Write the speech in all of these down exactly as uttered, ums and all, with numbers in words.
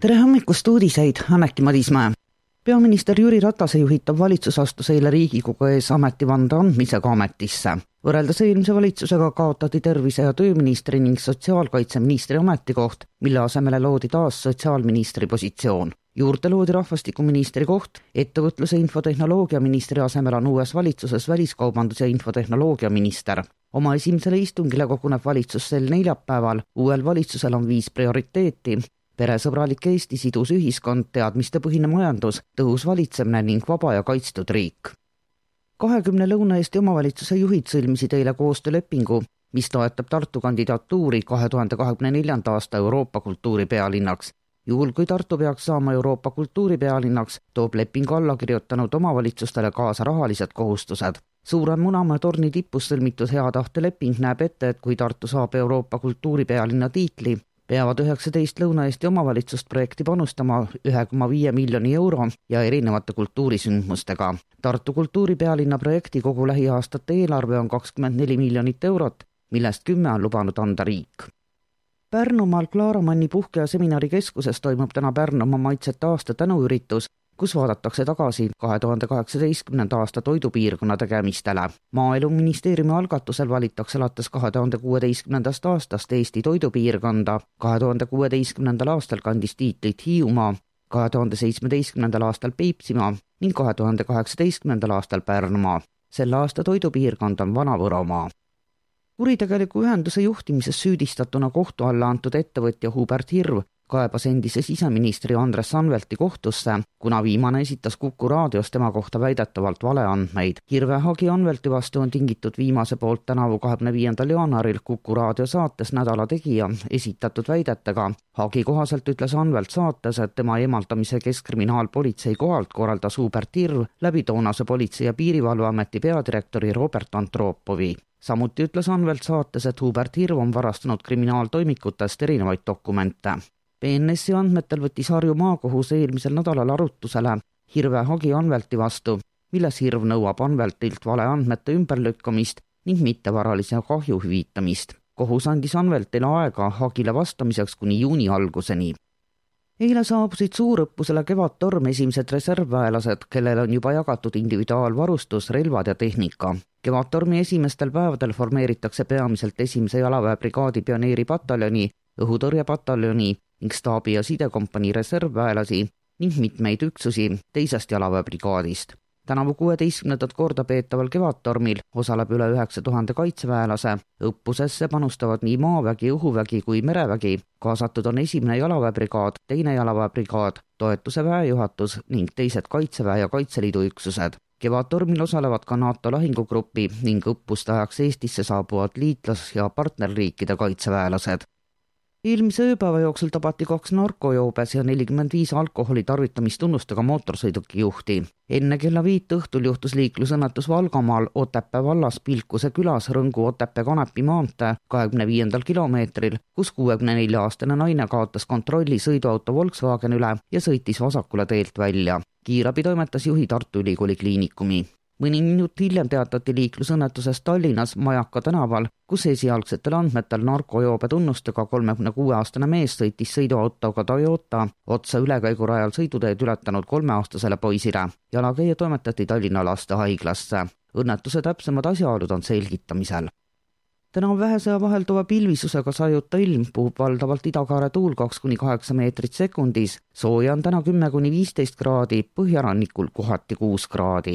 Tere hommikust uudiseid, Anneki Madismäe. Peaminister Jüri Ratase juhitav valitsus astus eile Riigikogu ees ametivande andmisega ametisse. Võrreldes eelmise valitsusega kaotati tervise- ja tööministri ning sotsiaalkaitseministri ametikoht, mille asemele loodi taas sotsiaalministri positsioon. Juurde loodi rahvastikuministri koht, ettevõtluse infotehnoloogia ministri asemel on uues valitsuses väliskaubandus- ja infotehnoloogia minister. Oma esimesele istungile koguneb valitsus sel neljapäeval, uuel valitsusel on viis prioriteeti. Peresõbralik Eesti, sidus ühiskond, teadmistepõhine majandus, tõhus valitsemine ning vaba ja kaitstud riik. kahekümne Lõuna-Eesti omavalitsuse juhid sõlmisid eile koostöölepingu, mis toetab Tartu kandidatuuri kahe tuhande kahekümne neljanda aasta Euroopa kultuuripealinnaks. Juhul kui Tartu peaks saama Euroopa kultuuripealinnaks, toob lepingu alla kirjutanud omavalitsustele kaasa rahalised kohustused. Suurem Munamäe torni tipus sõlmitud hea tahte leping näeb ette, et kui Tartu saab Euroopa kultuuripealinna tiitli, peavad üheksateist Lõuna-Eesti omavalitsust projekti panustama ühe koma viie miljoni euro ja erinevate kultuurisündmustega. Tartu kultuuripealinna projekti kogu lähiaastate eelarve on kakskümmend neli miljonit eurot, millest kümme on lubanud anda riik. Pärnumaal Klaaramanni puhke- ja seminarikeskuses toimub täna Pärnumaa maitsete aasta tänuüritus, kus vaadatakse tagasi kahe tuhande kaheksateistkümnenda aasta toidupiirkonna tegemistele. Maaeluministeeriumi algatusel valitakse alates kahe tuhande kuueteistkümnendast aastast Eesti toidupiirkonda. kahe tuhande kuueteistkümnendal aastal kandis tiitlit Hiiumaa, kahe tuhande seitsmeteistkümnendal aastal Peipsimaa ning kahe tuhande kaheksateistkümnendal aastal Pärnumaa. Selle aasta toidupiirkond on Vana-Võromaa. Kuritegeliku ühenduse juhtimises süüdistatuna kohtu alla antud ettevõtja Hubert Hirv kaebas endise siseministri Andres Anvelti kohtusse, kuna viimane esitas Kuku raadios tema kohta väidetavalt valeandmeid. Hirve hagi Anvelti vastu on tingitud viimase poolt tänavu kahekümne viiendal jaanuaril Kuku raadio saates Nädala tegija esitatud väidetega. Hagi kohaselt ütles Anvelt saates, et tema eemaldamise Keskkriminaalpolitsei kohalt korraldas Hubert Hirv läbi toonase politsei- ja piirivalveameti peadirektori Robert Antropovi. Samuti ütles Anvelt saates, et Hubert Hirv on varastanud kriminaaltoimikutest erinevaid dokumente. B N S-i andmetel võttis Harju maakohus eelmisel nädalal arutusele Hirve hagi Anvelti vastu, milles Hirv nõuab Anveltilt valeandmete ümberlükkamist ning mittevaralise kahju hüvitamist. Kohus andis Anveltile aega hagile vastamiseks kuni juuni alguseni. Eile saabusid suurõppusele Kevadtorm esimesed reservväelased, kellel on juba jagatud individuaalvarustus, relvad ja tehnika. Kevadtormi esimestel päevadel formeeritakse peamiselt esimese jalaväebrigaadi pioneeripataljoni, õhutõrjepataljoni ning staabi- ja sidekompanii reservväelasi ning mitmeid üksusi teisest jalaväebrigaadist. Tänavu kuueteistkümnendat korda peetaval Kevadtormil osaleb üle üheksa tuhande kaitseväelase. Õppusesse panustavad nii maavägi, õhuvägi kui merevägi. Kaasatud on esimene jalaväebrigaad, teine jalaväebrigaad, toetuse väejuhatus ning teised kaitseväe ja Kaitseliidu üksused. Kevadtormil osalevad ka NATO lahingugrupi ning õppuste ajaks Eestisse saabuvad liitlas- ja partnerriikide kaitseväelased. Eelmise ööpäeva jooksul tabati kaks narkojoobes ja nelikümmend viis alkoholi tarvitamistunnustega mootorsõiduki juhti. Enne kella viit õhtul juhtus liiklusõnnetus Valgamaal Otepää vallas Pilkuse külas Rõngu Otepää Kanepi maantee kahekümne viiendal kilomeetril, kus kuuekümne nelja aastane naine kaotas kontrolli sõiduauto Volkswagen üle ja sõitis vasakule teelt välja. Kiirabi toimetas juhi Tartu Ülikooli kliinikumi. Mõni minut hiljem teatati liiklusõnnetusest Tallinnas Majaka tänaval, kus esialgsetel andmetel narkojoobe tunnustega kolmekümne kuue aastane mees sõitis sõiduautoga Toyota otsa ülekäigurajal sõiduteed ületanud kolmeaastasele poisile. Jalakäija toimetati Tallinna lastehaiglasse. Õnnetuse täpsemad asjaolud on selgitamisel. Täna on vähese vahelduva pilvisusega sajuta ilm, puhub valdavalt idakaare tuul kaks kuni kaheksa meetrit sekundis. Sooja on täna kümme kuni viisteist kraadi, põhjarannikul kohati kuus kraadi.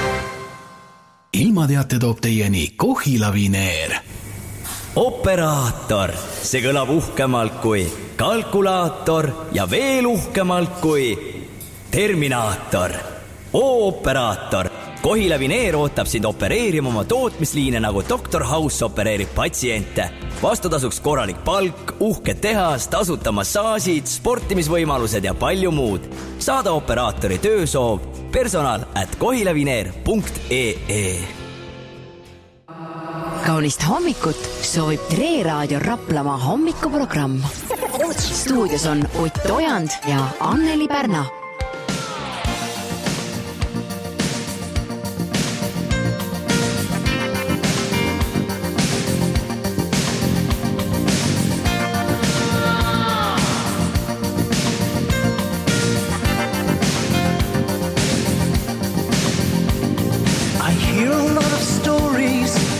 Ilmateate toob teieni Kohila Vineer. Operaator, see kõlab uhkemalt kui kalkulaator ja veel uhkemalt kui Terminaator. O-operaator. Kohila Vineer ootab sind opereerima oma tootmisliine, nagu doktor House opereerib patsiente. Vastutasuks korralik palk, uhke tehas, tasuta massaasid, sportimisvõimalused ja palju muud. Saada operaatori töösoov personal at kohilavineer punkt ee. Kaunist hommikut soovib Tre Raadio Raplamaa hommikuprogramm. Stuudios on Ott Ojand ja Anneli Pärna.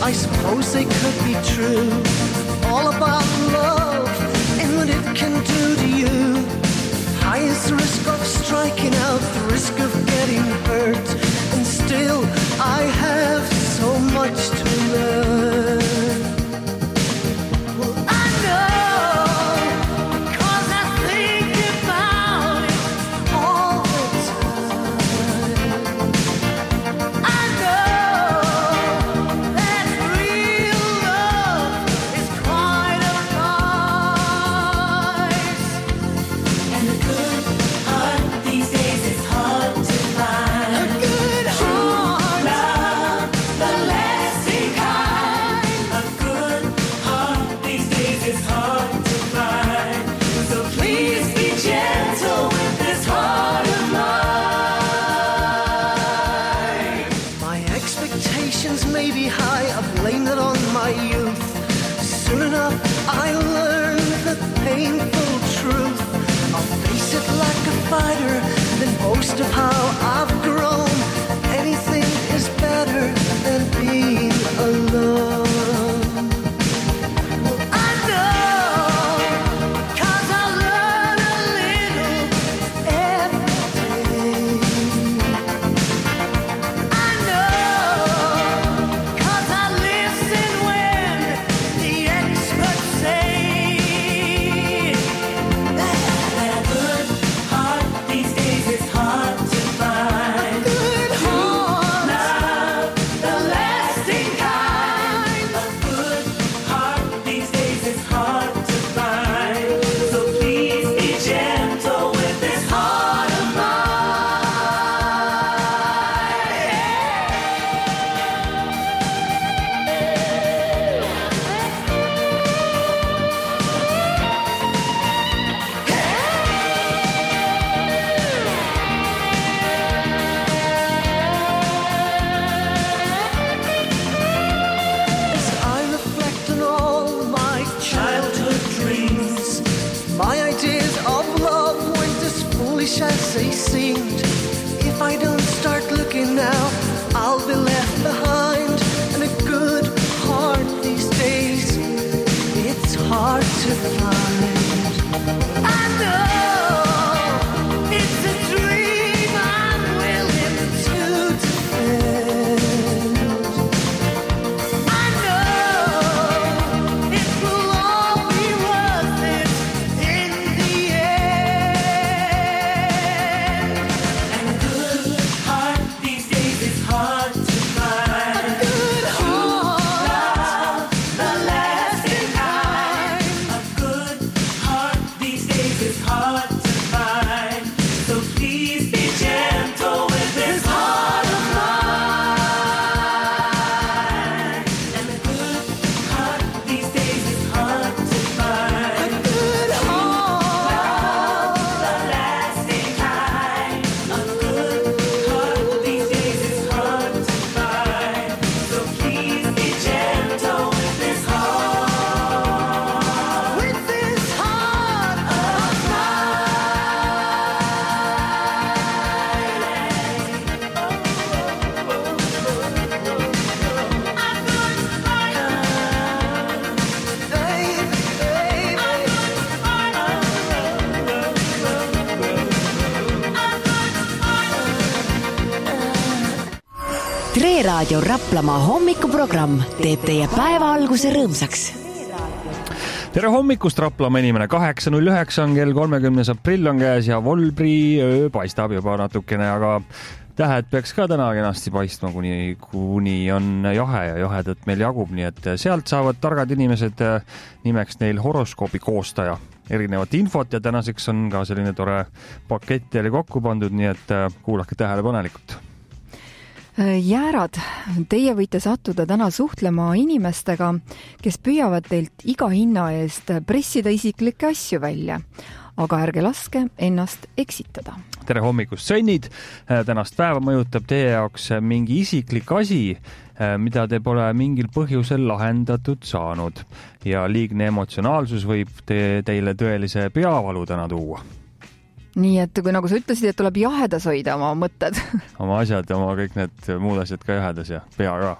I suppose they could be true. All about love and what it can do to you. Highest risk of striking out, the risk of getting hurt. And still I have so much to learn. Well, I know, because I think about it all the time. I know that real love is quite a price. And a good heart these days is hard to find. A good heart, love, the lasting kind. A good heart these days is hard to find. So please be gentle with this heart of mine. My expectations may be high, I blame that on my youth. Soon enough I learn the painful truth. I'll face it like a fighter, then boast of how I've grown. Anything is better than being alone. Well, I know, 'cause I learn a little every day. I know, 'cause I listen when the experts say that a good heart these days is hard to find. A good heart, love, the lasting kind. A good heart these days is hard to find. So please be gentle with this heart of mine. As I reflect on all my childhood dreams, my ideas of love weren't as foolish as they seemed. If I don't start looking now, I'll be left behind. And a good heart these days, it's hard to find. I know it's a dream I'm willing to defend. I know it will all be worth it in the end. And a good heart these days is hard to find. A good heart, love, the lasting kind. A good heart these days is hard to find. So please be gentle with this heart of mine. And a good heart these days is hard to find. A good heart, the lasting kind. A good heart these days is hard to find. So please be gentle with this heart. With this heart of Tre Raadio Raplamaa hommikuprogramm teeb teie päeva alguse rõõmsaks. Tere hommikust, Raplamaa inimene. kaheksa null üheksa on kell, kolmekümnes aprill on käes ja Volbri öö paistab juba natukene, aga tähed peaks ka täna kenasti paistma, kuni, kuni on jahe ja jahedat meil jagub, nii et sealt saavad targad inimesed nimeks neil horoskoobi koostaja erinevat infot ja tänaseks on ka selline tore pakett teile kokku pandud, nii et kuulake tähelepanelikult. Jäärad, teie võite sattuda täna suhtlema inimestega, kes püüavad teilt iga hinna eest pressida isiklikke asju välja, aga ärge laske ennast eksitada. Tere hommikust, sõnnid! Tänast päeva mõjutab teie jaoks mingi isiklik asi, mida te pole mingil põhjusel lahendatud saanud ja liigne emotsionaalsus võib te, teile tõelise peavalu täna tuua. Nii et kui nagu sa ütlesid, et tuleb jahedas hoida oma mõtted. Oma asjad ja oma kõik need muud asjad ka jahedas ja pea ka.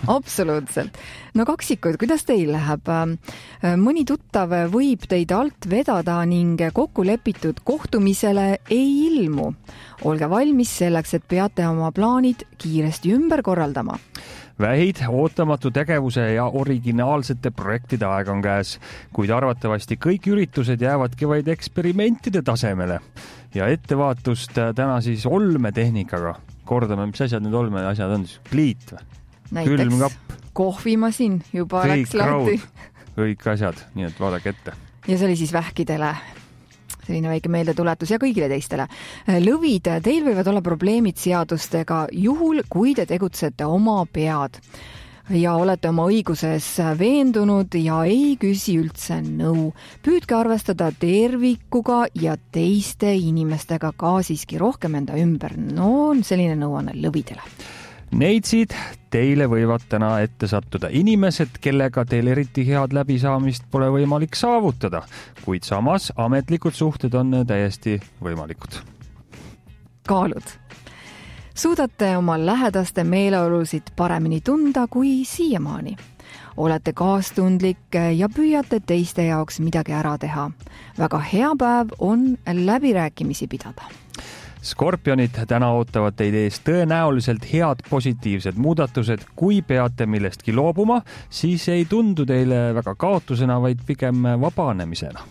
Absoluutselt. No kaksikud, kuidas teil läheb? Mõni tuttav võib teid alt vedada ning kokku lepitud kohtumisele ei ilmu. Olge valmis selleks, et peate oma plaanid kiiresti ümber korraldama. Vähid, ootamatu tegevuse ja originaalsete projektide aeg on käes, kuid arvatavasti kõik üritused jäävadki vaid eksperimentide tasemele. Ja ettevaatust täna siis olmetehnikaga. Kordame, mis asjad need olme asjad on? Pliit või? Näiteks kohvimasin juba kõik läks lahti. Kõik asjad, nii et vaadake ette. Ja see oli siis vähkidele selline väike meeldetuletus ja kõigile teistele. Lõvid, teil võivad olla probleemid seadustega juhul, kui te tegutsete oma pead ja olete oma õiguses veendunud ja ei küsi üldse nõu. Püüdke arvestada tervikuga ja teiste inimestega ka siiski rohkem enda ümber. No selline nõuanne lõvidele. Neitsid, teile võivad täna ette sattuda inimesed, kellega teil eriti head läbisaamist pole võimalik saavutada, kuid samas ametlikud suhted on täiesti võimalikud. Kaalud. Suudate oma lähedaste meeleolusid paremini tunda kui siiamaani. Olete kaastundlik ja püüate teiste jaoks midagi ära teha. Väga hea päev on läbirääkimisi pidada. Skorpionid, täna ootavad teid ees tõenäoliselt head positiivsed muudatused. Kui peate millestki loobuma, siis ei tundu teile väga kaotusena, vaid pigem vabanemisena.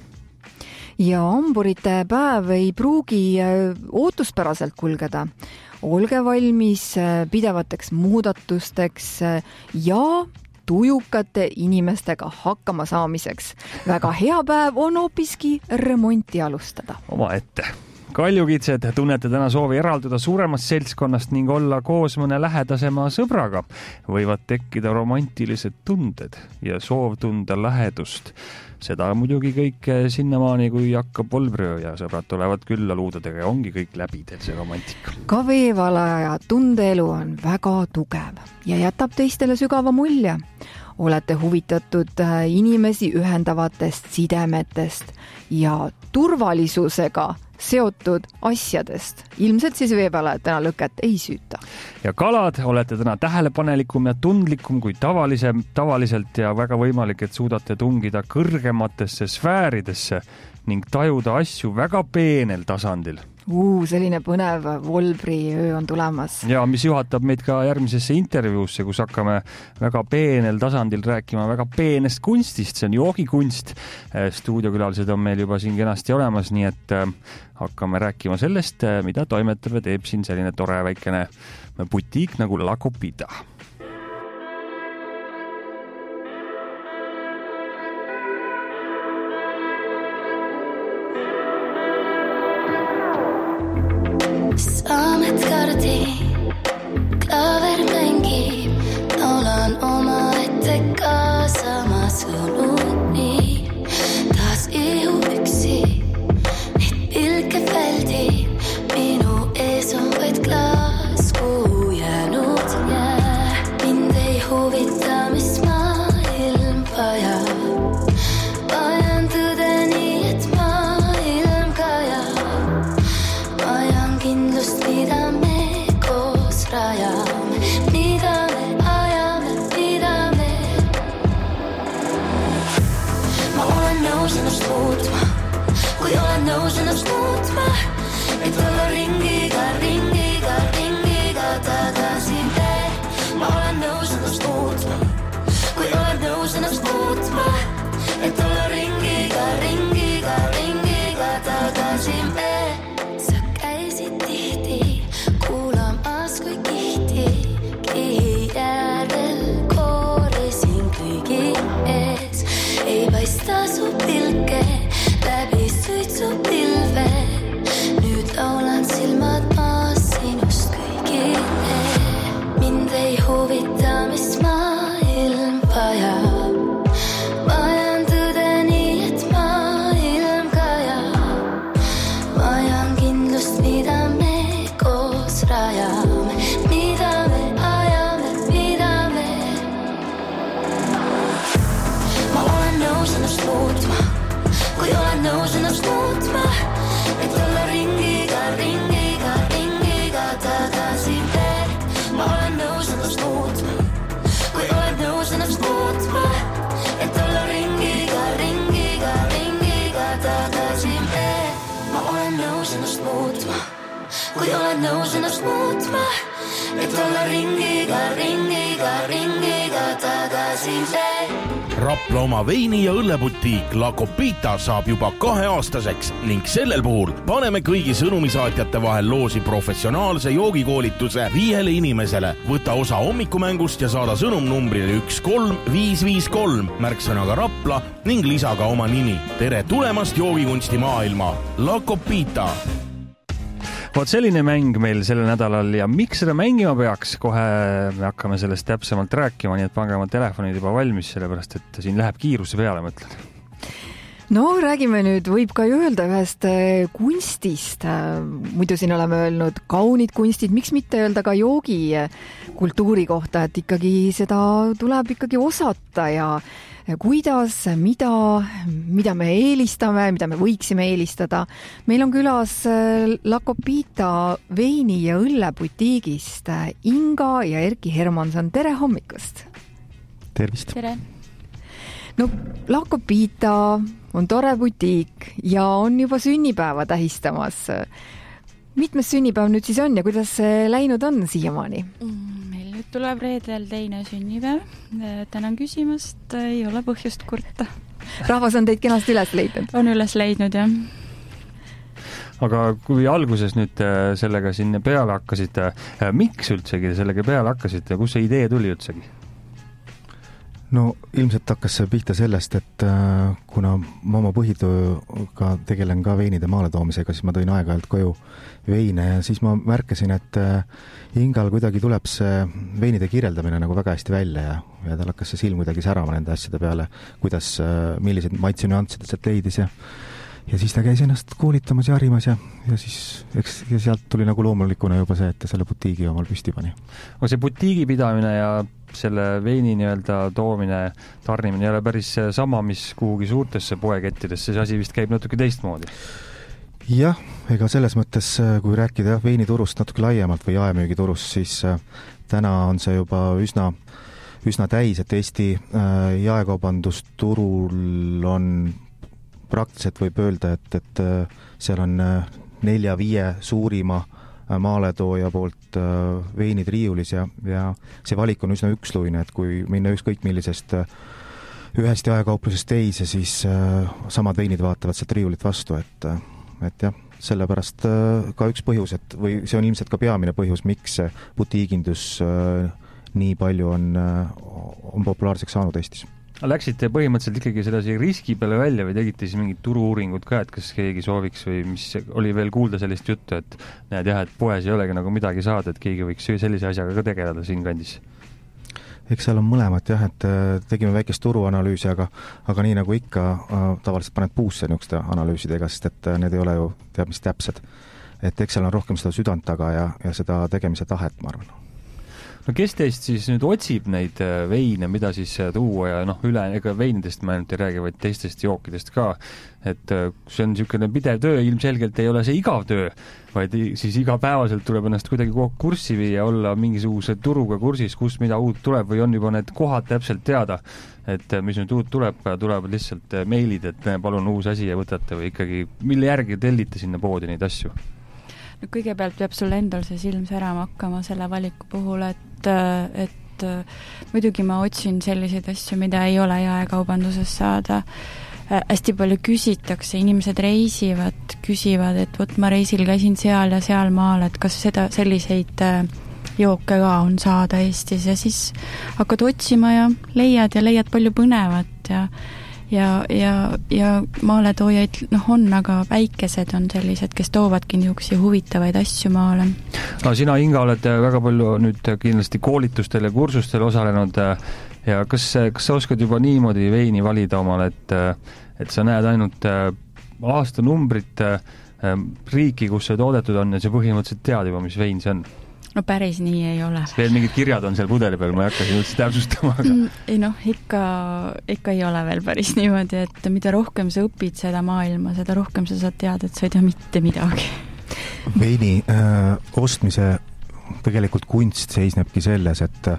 Ja amburite päev ei pruugi ootuspäraselt kulgeda. Olge valmis pidevateks muudatusteks ja tujukate inimestega hakkama saamiseks. Väga hea päev on hoopiski remonti alustada. Oma ette. Kaljukitsed, tunnete täna soovi eralduda suuremast seltskonnast ning olla koos mõne lähedasema sõbraga. Võivad tekkida romantilised tunded ja soov tunda lähedust. Seda muidugi kõik sinnamaani, kui hakkab volbröö ja sõbrad tulevad külla luudadega ja ongi kõik läbi teil see romantika. Ka veevalaja tundeelu on väga tugev ja jätab teistele sügava mulje. Olete huvitatud inimesi ühendavatest sidemetest ja turvalisusega seotud asjadest. Ilmselt siis veepalajad täna lõket ei süüta. Ja kalad, olete täna tähelepanelikum ja tundlikum kui tavalisem, tavaliselt ja väga võimalik, et suudate tungida kõrgematesse sfääridesse ning tajuda asju väga peenel tasandil. Uu, selline põnev Volbri öö on tulemas. Ja mis juhatab meid ka järgmisesse intervjuusse, kus hakkame väga peenel tasandil rääkima väga peenest kunstist. See on joogikunst. Stuudiokülalised on meil juba siin kenasti olemas, nii et hakkame rääkima sellest, mida toimetab ja teeb siin selline tore väikene butiik nagu La Copita. Saamet kardi, klaver mängib, laulan oma ette kaasama sõnuni. Taas ihu üksi, neid pilke väldib, minu ees on vaid klaas, kuhu jäänud jää. Mind ei huvita, mis maailm vajab, vajan tõde nii, et maailm kajab. Vajan kindlust, mida me koos rajame, mida me ajame, mida me. Ma olen nõus ennast muutma, kui olen nõus ennast muutma, et olla ringiga, ringiga, ringiga tagasi veel. Ma olen nõus ennast muutma, kui olen nõus ennast muutma, et olla ringiga, ringiga, ringiga tagasi veel. Tihti kuulamas kui kihti, kihi järel koorisin kõigi ees. Ei paista su pilke läbi suitsu pilve, nüüd laulan silmad maas sinust kõigile. Mind ei huvita, mis maailm vajab, vajan tõde nii, et maailm kajab. Vajan kindlust, mida me koos rajame, mida me ajame, mida me. Ma olen nõus ennast muutma, kui olen nõus ennast muutma, et olla ringiga, ringiga, ringiga tagasi veel. Ma olen nõus ennast muutma, kui kui olen nõus ennast muutma, et olla ringiga, ringiga, ringiga tagasi tee. Rapla oma veini- ja õlleputiik La Copita saab juba kaheaastaseks ning sellel puhul paneme kõigi sõnumisaatjate vahel loosi professionaalse joogikoolituse viiele inimesele. Võta osa hommikumängust ja saada sõnum numbrile üks kolm viis viis kolm märksõnaga Rapla ning lisa ka oma nimi. Tere tulemast joogikunsti maailma! La Copita! Vaat selline mäng meil sellel nädalal ja miks seda mängima peaks, kohe me hakkame sellest täpsemalt rääkima, nii et pange oma telefonid juba valmis, sellepärast et siin läheb kiiruse peale, mõtlen. No räägime nüüd, võib ka ju öelda ühest kunstist. Muidu siin oleme öelnud kaunid kunstid, miks mitte öelda ka joogi kultuuri kohta, et ikkagi seda tuleb ikkagi osata ja kuidas, mida, mida me eelistame, mida me võiksime eelistada. Meil on külas La Copita veini- ja õlleputiigist Inga ja Erki Hermanson. Tere hommikust! Tervist! Tere! No La Copita on tore butiik ja on juba sünnipäeva tähistamas. Mitmes sünnipäev nüüd siis on ja kuidas see läinud on siiamaani? Meil nüüd tuleb reedel teine sünnipäev. Tänan küsimast, ei ole põhjust kurta. Rahvas on teid kenasti üles leidnud? On üles leidnud, jah. Aga kui alguses nüüd sellega siin peale hakkasite, miks üldsegi sellega peale hakkasite, kus see idee tuli üldsegi? No ilmselt hakkas see pihta sellest, et kuna ma oma põhitööga tegelen ka veinide maaletoomisega, siis ma tõin aeg-ajalt koju veine ja siis ma märkasin, et Ingal kuidagi tuleb see veinide kirjeldamine nagu väga hästi välja ja, ja tal hakkas see silm kuidagi särama nende asjade peale, kuidas, millised maitsenüansid sealt leidis ja ja siis ta käis ennast koolitamas ja harimas ja, ja siis eks, ja sealt tuli nagu loomulikuna juba see, et ta selle butiigi omal püsti pani. Aga see butiigi pidamine ja selle veini nii-öelda toomine, tarnimine ei ole päris sama, mis kuhugi suurtesse poekettidesse, see asi vist käib natuke teistmoodi. Jah, ega selles mõttes, kui rääkida jah, veiniturust natuke laiemalt või jaemüügiturust, siis täna on see juba üsna, üsna täis, et Eesti jaekaubandusturul on praktiliselt võib öelda, et, et seal on nelja-viie suurima maaletooja poolt veinid riiulis ja, ja see valik on üsna üksluine, et kui minna ükskõik millisest ühest jaekauplusest teise, siis samad veinid vaatavad sealt riiulit vastu, et, et jah, sellepärast ka üks põhjus, et või see on ilmselt ka peamine põhjus, miks butiigindus nii palju on, on populaarseks saanud Eestis. Läksite põhimõtteliselt ikkagi sellise riski peale välja või tegite siis mingid turu-uuringud ka, et kas keegi sooviks või mis oli veel kuulda sellist juttu, et näed jah, et poes ei olegi nagu midagi saada, et keegi võiks sellise asjaga ka tegeleda siin kandis? Eks seal on mõlemat jah, et tegime väikest turuanalüüsi, aga, aga nii nagu ikka tavaliselt paned puusse niisuguste analüüsidega, sest et need ei ole ju teab mis täpsed. Et eks seal on rohkem seda südant taga ja, ja seda tegemise tahet, ma arvan. No kes teist siis nüüd otsib neid veine, mida siis tuua ja noh, üle, ega veinidest ma ainult ei räägi, vaid teistest jookidest ka, et see on niisugune pidev töö, ilmselgelt ei ole see igav töö, vaid siis igapäevaselt tuleb ennast kuidagi kurssi viia, olla mingisuguse turuga kursis, kus mida uut tuleb või on juba need kohad täpselt teada, et mis nüüd uut tuleb, tulevad lihtsalt meilid, et palun uus asi ja võtate või ikkagi, mille järgi tellite sinna poodi neid asju? No kõigepealt peab sul endal see silm särama hakkama selle valiku puhul, et, et muidugi ma otsin selliseid asju, mida ei ole jaekaubanduses saada. Hästi palju küsitakse, inimesed reisivad, küsivad, et võt ma reisil käisin seal ja seal maal, et kas seda, selliseid jooke ka on saada Eestis ja siis hakkad otsima ja leiad ja leiad palju põnevat ja ja, ja, ja maaletoojaid noh on, aga väikesed on sellised, kes toovadki niisuguseid huvitavaid asju maale. No sina, Inga, oled väga palju nüüd kindlasti koolitustel ja kursustel osalenud ja kas, kas sa oskad juba niimoodi veini valida omale, et, et sa näed ainult aastanumbrit, riiki, kus see toodetud on ja sa põhimõtteliselt tead juba, mis vein see on? No päris nii ei ole. Veel mingid kirjad on seal pudeli peal, ma ei hakka siin üldse täpsustama. Aga... ei noh, ikka, ikka ei ole veel päris niimoodi, et mida rohkem sa õpid seda maailma, seda rohkem sa saad teada, et sa ei tea mitte midagi. Veini äh, ostmise tegelikult kunst seisnebki selles, et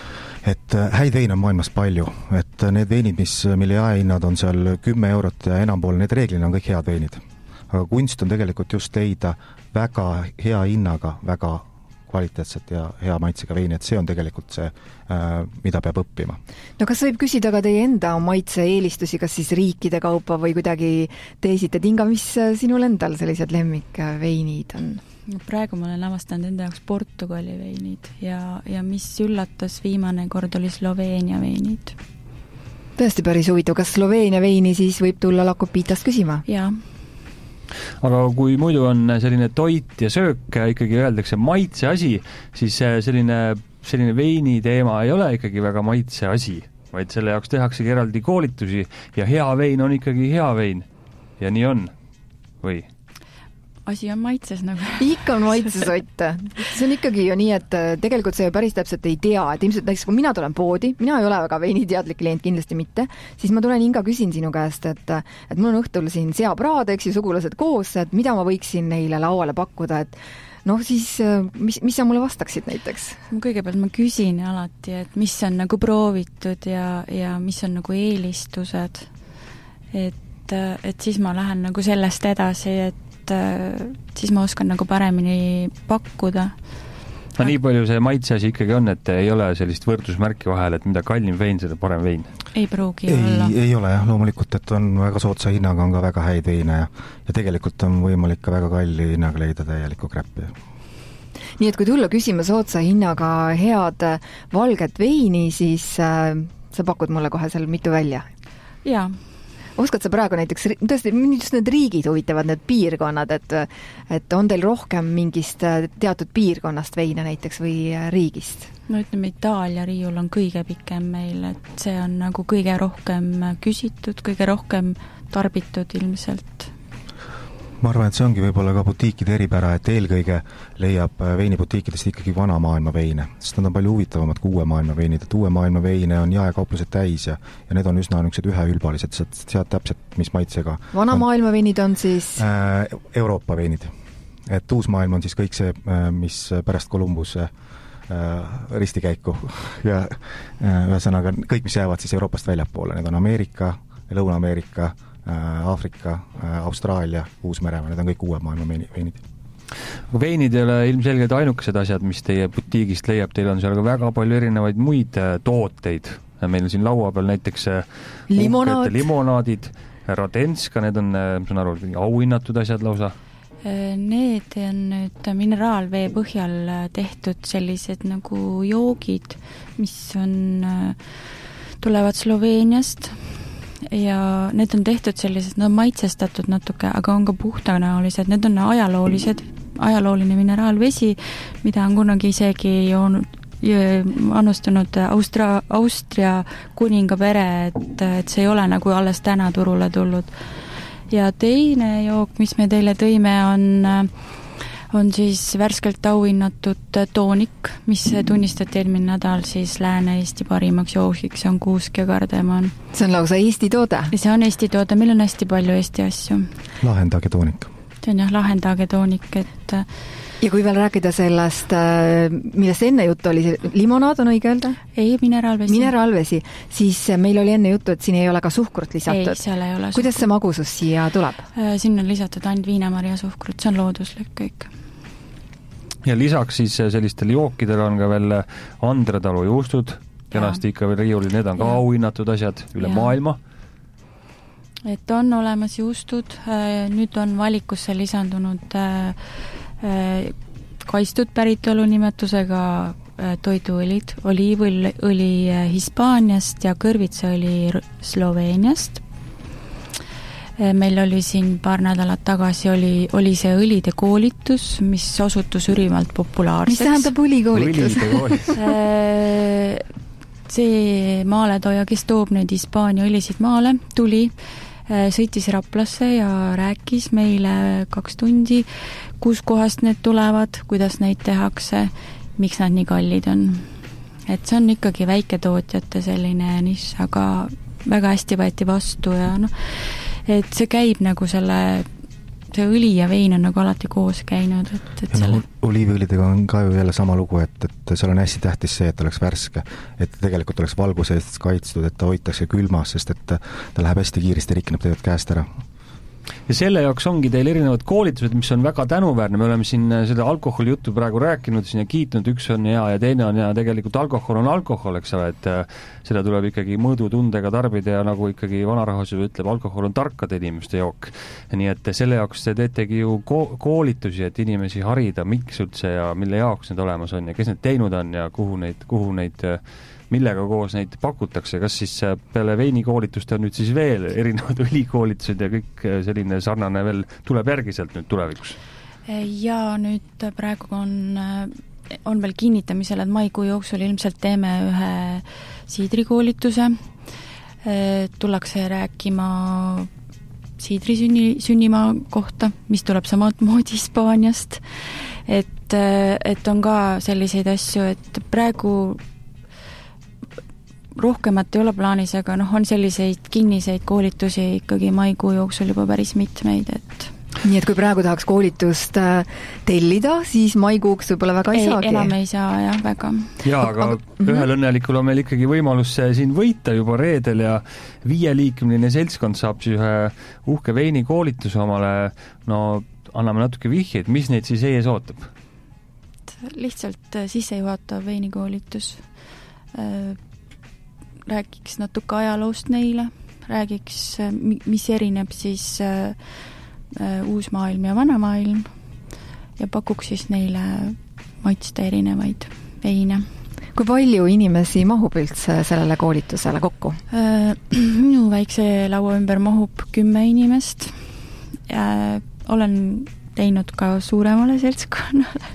et häid veine on maailmas palju, et need veinid, mis, mille jaehinnad on seal kümme eurot ja enampool, need reeglina on kõik head veinid. aga kunst on tegelikult just leida väga hea hinnaga, väga kvaliteetset ja hea maitsega veini, et see on tegelikult see, mida peab õppima. No kas võib küsida ka teie enda maitse eelistusi, kas siis riikide kaupa või kuidagi teisite, et Inga, mis sinul endal sellised lemmikveinid on? Praegu ma olen avastanud enda jaoks Portugali veinid ja, ja mis üllatas viimane kord oli Sloveenia veinid. Tõesti päris huvitav, kas Sloveenia veini siis võib tulla Lakopitast küsima? Jaa. Aga kui muidu on selline toit ja söök ikkagi öeldakse maitse asi, siis selline, selline veini teema ei ole ikkagi väga maitse asi, vaid selle jaoks tehaksegi eraldi koolitusi ja hea vein on ikkagi hea vein. Ja nii on, või? Asi on maitses nagu. Ikka on maitses, Ott. See on ikkagi ju nii, et tegelikult see ju päris täpselt ei tea, et ilmselt näiteks kui mina tulen poodi, mina ei ole väga veiniteadlik klient, kindlasti mitte, siis ma tulen Inga küsin sinu käest, et, et mul on õhtul siin seapraad, eks ju, sugulased koos, et mida ma võiksin neile lauale pakkuda, et noh, siis mis, mis sa mulle vastaksid näiteks? Kõigepealt ma küsin alati, et mis on nagu proovitud ja, ja mis on nagu eelistused. Et, et siis ma lähen nagu sellest edasi, et siis ma oskan nagu paremini pakkuda. No nii palju see maitse asi ikkagi on, et ei ole sellist võrdusmärki vahel, et mida kallim vein, seda parem vein. Ei pruugi ei, olla. Ei ole jah, loomulikult, et on väga soodsa hinnaga, on ka väga häid veine ja, ja tegelikult on võimalik ka väga kalli hinnaga leida täielikku kräppi. Nii et kui tulla küsima soodsa hinnaga head valget veini, siis äh, sa pakud mulle kohe seal mitu välja? Jaa. Oskad sa praegu näiteks, tõesti, just need riigid huvitavad, need piirkonnad, et, et on teil rohkem mingist teatud piirkonnast veine näiteks või riigist? No ütleme, Itaalia riiul on kõige pikem meil, et see on nagu kõige rohkem küsitud, kõige rohkem tarbitud ilmselt. Ma arvan, et see ongi võib-olla ka butiikide eripära, et eelkõige leiab veinibutiikidest ikkagi vana maailma veine, sest nad on palju huvitavamad kui uue maailma veinid, et uue maailma veine on jaekauplused täis ja, ja need on üsna niisugused üheülbalised, sealt täpselt, mis maitsega. Vana on, maailma veinid on siis? Äh, Euroopa veinid. Et uus maailm on siis kõik see, mis pärast Kolumbuse äh, ristikäiku ja äh, ühesõnaga kõik, mis jäävad siis Euroopast väljapoole, need on Ameerika, Lõuna-Ameerika, Aafrika, Austraalia, Uus-Meremaa, need on kõik uue maailma veinid. Veinid ei ole ilmselgelt ainukesed asjad, mis teie butiigist leiab, teil on seal ka väga palju erinevaid muid tooteid. Meil on siin laua peal näiteks Limonaad. limonaadid, Radenska, need on, ma saan aru, auhinnatud asjad lausa. Need on nüüd mineraalvee põhjal tehtud sellised nagu joogid, mis on, tulevad Sloveeniast ja need on tehtud sellised, nad on maitsestatud natuke, aga on ka puhtanäolised, need on ajaloolised, ajalooline mineraalvesi, mida on kunagi isegi joonud, annustanud Austra, Austria kuninga pere, et, et see ei ole nagu alles täna turule tulnud. Ja teine jook, mis me teile tõime, on on siis värskelt auhinnatud toonik, mis tunnistati eelmine nädal siis Lääne-Eesti parimaks joogiks, see on kuusk ja kardemon. See on lausa Eesti toode? See on Eesti toode, meil on hästi palju Eesti asju. Lahendage toonik. See on jah, lahendage toonik, et ja kui veel rääkida sellest, millest enne juttu oli, limonaad on õige öelda? Ei, mineraalvesi. Mineraalvesi, siis meil oli enne juttu, et siin ei ole ka suhkrut lisatud. Ei, seal ei ole suhkrut. Kuidas see magusus siia tuleb? Siin on lisatud ainult viinamarja suhkrut, see on looduslik kõik. Ja lisaks siis sellistel jookidel on ka veel Andretalu juustud, kenasti ikka veel riiulid, need on ka auhinnatud asjad üle ja. maailma. Et on olemas juustud, nüüd on valikusse lisandunud kaistud päritolu nimetusega toiduõlid, oliivõli Hispaaniast ja kõrvitsaõli Sloveeniast. Meil oli siin paar nädalat tagasi oli, oli see õlide koolitus, mis osutus ürimalt populaarseks. Mis tähendab õlikoolitus? See maaletooja, kes toob neid Hispaania õlisid maale, tuli, sõitis Raplasse ja rääkis meile kaks tundi, kus kohast need tulevad, kuidas neid tehakse, miks nad nii kallid on. Et see on ikkagi väiketootjate selline nišš, aga väga hästi võeti vastu ja noh, et see käib nagu selle, see õli ja vein on nagu alati koos käinud. Et, et selle... no, oliiviõlidega on ka ju jälle sama lugu, et, et seal on hästi tähtis see, et oleks värske, et tegelikult oleks valguse eest kaitstud, et ta hoitakse külmas, sest et ta läheb hästi kiiresti, rikneb tegelikult käest ära. ja selle jaoks ongi teil erinevad koolitused, mis on väga tänuväärne, me oleme siin seda alkoholi juttu praegu rääkinud siin ja kiitnud, üks on hea ja teine on hea, tegelikult alkohol on alkohol, eks ole, et seda tuleb ikkagi mõõdutundega tarbida ja nagu ikkagi vanarahvas ütleb, alkohol on tarkade inimeste jook. Nii et selle jaoks te teetegi ju ko- koolitusi, et inimesi harida, miks üldse ja mille jaoks need olemas on ja kes need teinud on ja kuhu neid, kuhu neid millega koos neid pakutakse, kas siis peale veinikoolituste on nüüd siis veel erinevad õlikoolitused ja kõik selline sarnane veel tuleb järgiselt nüüd tulevikus? Ja nüüd praegu on, on veel kinnitamisel, et maikuu jooksul ilmselt teeme ühe siidrikoolituse, tullakse rääkima siidri sünni, sünnimaa kohta, mis tuleb samamoodi Hispaaniast, et, et on ka selliseid asju, et praegu rohkemat ei ole plaanis, aga noh, on selliseid kinniseid koolitusi ikkagi maikuu jooksul juba päris mitmeid, et nii et kui praegu tahaks koolitust tellida, siis maikuuks võib-olla väga ei, ei saagi? Enam ei saa, jah, väga. Jaa, aga, aga ühel mm-hmm. õnnelikul on meil ikkagi võimalus siin võita juba reedel ja viieliikmeline seltskond saab siis ühe uhke veinikoolituse omale, no anname natuke vihjeid, mis neid siis ees ootab? Lihtsalt sissejuhatav veinikoolitus, räägiks natuke ajaloost neile, räägiks, mis erineb siis uus maailm ja vana maailm ja pakuks siis neile maitsta erinevaid veine. Kui palju inimesi mahub üldse sellele koolitusele kokku? Minu väikse laua ümber mahub kümme inimest. Ja olen teinud ka suuremale seltskonnale,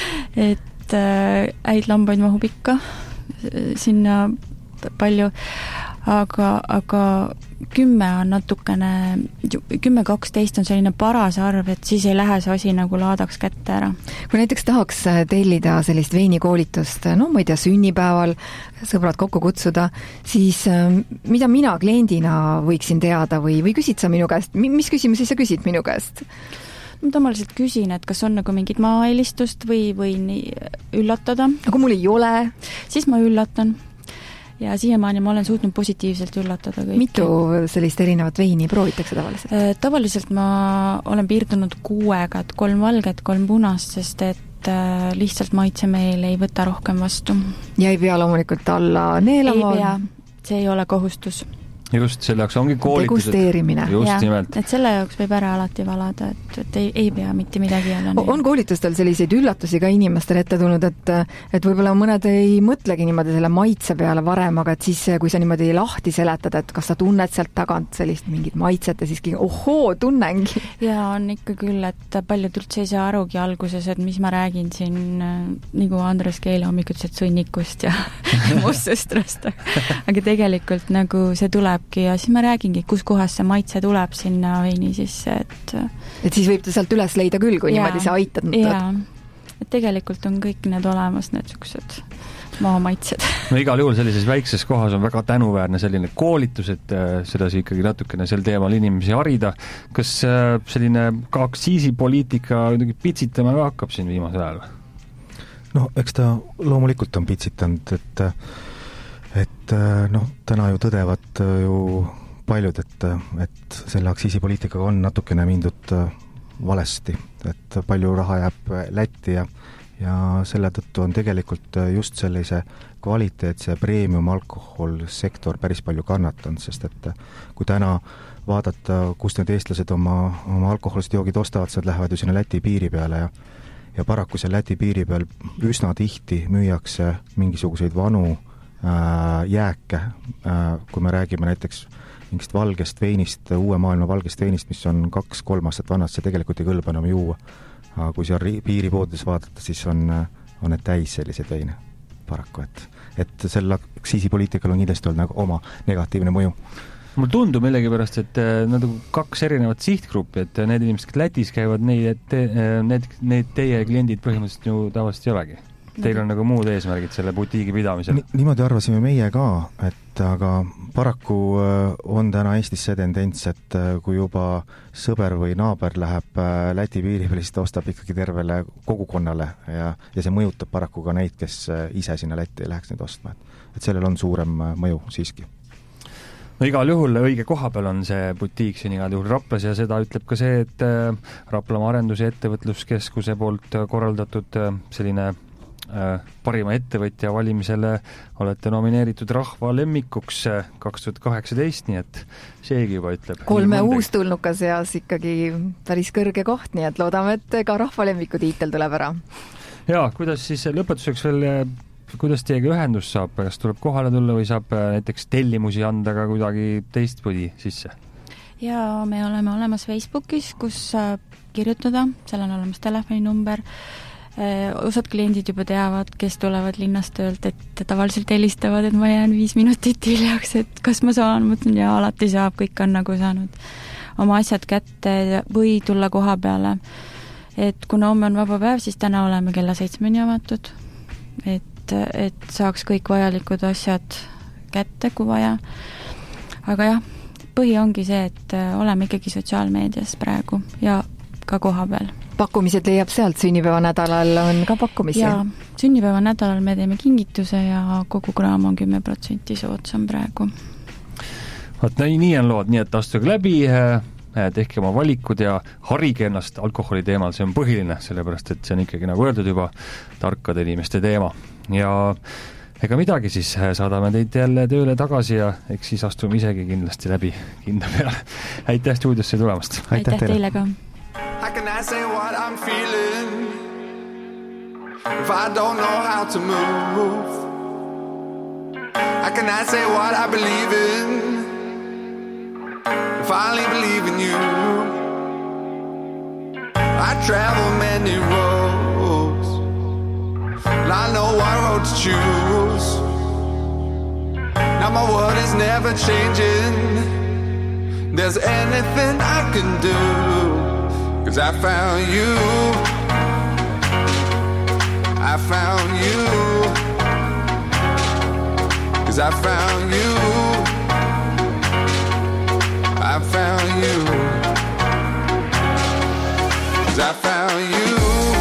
et häid lambaid mahub ikka sinna palju, aga, aga kümme on natukene, kümme kaksteist on selline paras arv, et siis ei lähe see asi nagu laadaks kätte ära. Kui näiteks tahaks tellida sellist veinikoolitust, no ma ei tea, sünnipäeval sõbrad kokku kutsuda, siis mida mina kliendina võiksin teada või, või küsid sa minu käest, mis küsimusi sa küsid minu käest? Ma tavaliselt küsin, et kas on nagu mingit maaelistust või, või üllatada. Aga kui mul ei ole? Siis ma üllatan. Ja siiamaani ma olen suutnud positiivselt üllatada kõiki. Mitu sellist erinevat veini proovitakse tavaliselt? Tavaliselt ma olen piirdunud kuuega, et kolm valget, kolm punast, sest et lihtsalt maitse meil ei võta rohkem vastu. Ja ei pea loomulikult alla neelama? Ei pea, see ei ole kohustus. Just, selle jaoks ongi koolitused. Degusteerimine. Just ja, nimelt. Et selle jaoks võib ära alati valada, et, et ei, ei pea mitte midagi jälle. On koolitustel selliseid üllatusi ka inimestele ette tulnud, et, et võib-olla mõned ei mõtlegi niimoodi selle maitse peale varem, aga et siis, kui sa niimoodi lahti seletad, et kas sa tunned sealt tagant sellist mingit maitset ja siiski, ohoo, tunnengi. Ja on ikka küll, et paljud üldse ei saa arugi alguses, et mis ma räägin siin nagu Andres Keele hommikutset sõnnikust ja mustsõstrast. Aga tegelikult nagu see tuleb ja siis ma räägingi, kus kohas see maitse tuleb sinna veini sisse, et et siis võib ta sealt üles leida küll, kui ja, niimoodi sa aitad mõtled. Jaa, et tegelikult on kõik need olemas, need suksed maamaitsed. No igal juhul sellises väikses kohas on väga tänuväärne selline koolitus, et sedasi ikkagi natukene sel teemal inimesi harida. Kas selline ka aktsiisipoliitika pitsitama ka hakkab siin viimasel ajal? No, eks ta loomulikult on pitsitanud, et et noh, täna ju tõdevad ju paljud, et, et selle aktsiisipoliitikaga on natukene mindud valesti, et palju raha jääb Lätti ja, ja selle tõttu on tegelikult just sellise kvaliteetse premium alkoholsektor päris palju kannatanud, sest et kui täna vaadata, kus need eestlased oma, oma alkoholised joogid ostavad, siis nad lähevad ju sinna Läti piiri peale ja ja paraku seal Läti piiri peal üsna tihti müüakse mingisuguseid vanu jääke, kui me räägime näiteks mingist valgest veinist, uue maailma valgest veinist, mis on kaks-kolm aastat vanad, see tegelikult ei kõlba enam juua. Aga kui seal piiripoodides vaadata, siis on, on need täis selliseid veine paraku, et, et selle aktsiisipoliitikal on kindlasti olnud nagu oma negatiivne mõju. Mul tundub millegipärast, et nad on kaks erinevat sihtgruppi, et need inimesed, kes Lätis käivad, neid, need, need teie kliendid põhimõtteliselt ju tavaliselt ei olegi. Teil on nagu muud eesmärgid selle butiigi pidamisel? Ni- niimoodi arvasime meie ka, et aga paraku on täna Eestis see tendents, et kui juba sõber või naaber läheb Läti piiri peale, siis ta ostab ikkagi tervele kogukonnale ja, ja see mõjutab paraku ka neid, kes ise sinna Lätti ei läheks neid ostma. Et sellel on suurem mõju siiski. no igal juhul õige koha peal on see butiik siin igal juhul Raplas ja seda ütleb ka see, et Raplamaa arendus- ja ettevõtluskeskuse poolt korraldatud selline parima ettevõtja valimisele olete nomineeritud rahva lemmikuks kaks tuhat kaheksateist, nii et seegi juba ütleb. Kolme uustulnuka seas ikkagi päris kõrge koht, nii et loodame, et ka rahva lemmiku tiitel tuleb ära. Ja, kuidas siis lõpetuseks veel, kuidas teiega ühendus saab, kas tuleb kohale tulla või saab näiteks tellimusi anda ka kuidagi teistpidi sisse? Ja me oleme olemas Facebookis, kus saab kirjutada, seal on olemas telefoninumber. Osad kliendid juba teavad, kes tulevad linnast töölt, et tavaliselt helistavad, et ma jään viis minutit hiljaks, et kas ma saan, mõtlen, ja alati saab, kõik on nagu saanud oma asjad kätte või tulla koha peale. Et kuna homme on vaba päev, siis täna oleme kella seitsmeni avatud, et, et saaks kõik vajalikud asjad kätte, kui vaja. Aga jah, põhi ongi see, et oleme ikkagi sotsiaalmeedias praegu ja ka koha peal. Pakkumised leiab sealt, sünnipäeva nädalal on ka pakkumisi? Ja, sünnipäeva nädalal me teeme kingituse ja kogu kraam on kümme protsenti soodsam praegu. Vaat nii on lood, nii et astuge läbi, tehke oma valikud ja harige ennast alkoholi teemal, see on põhiline, sellepärast et see on ikkagi nagu öeldud juba tarkade inimeste teema. Ja ega midagi siis, saadame teid jälle tööle tagasi ja eks siis astume isegi kindlasti läbi kinda peale. Aitäh stuudiosse tulemast! Aitäh teile ka! How can I say what I'm feeling if I don't know how to move? How can I say what I believe in if I only believe in you? I travel many roads and I know what road to choose. Now my world is never changing. There's anything I can do. Cause I found you, I found you, cause I found you, I found you, cause I found you.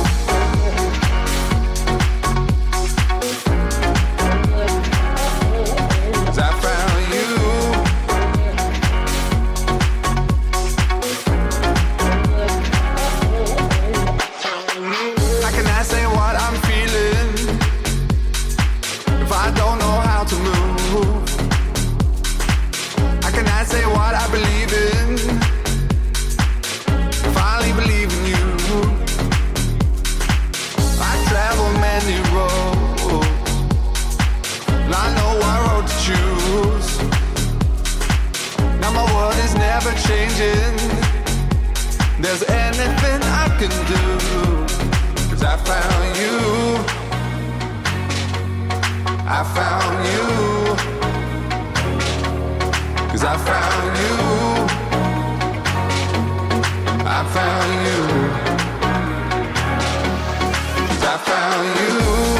There's anything I can do. Cause I found you, I found you, cause I found you, I found you, cause I found you.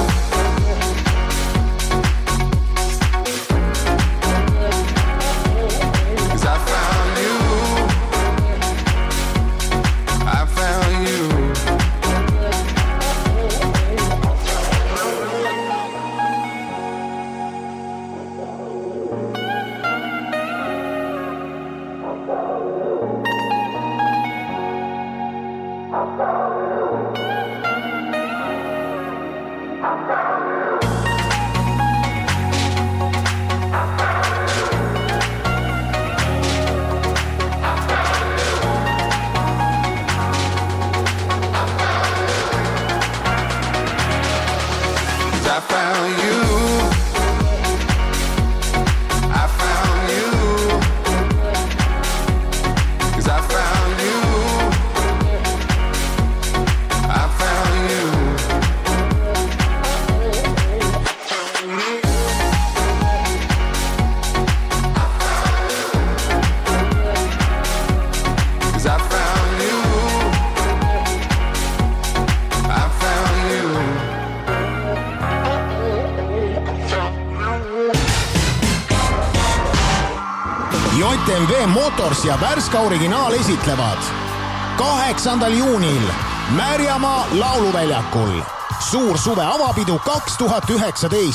J M W Motors ja Värska Originaal esitlevad kaheksandal juunil Märjamaa lauluväljakul suur suve avapidu kaks tuhat üheksateist.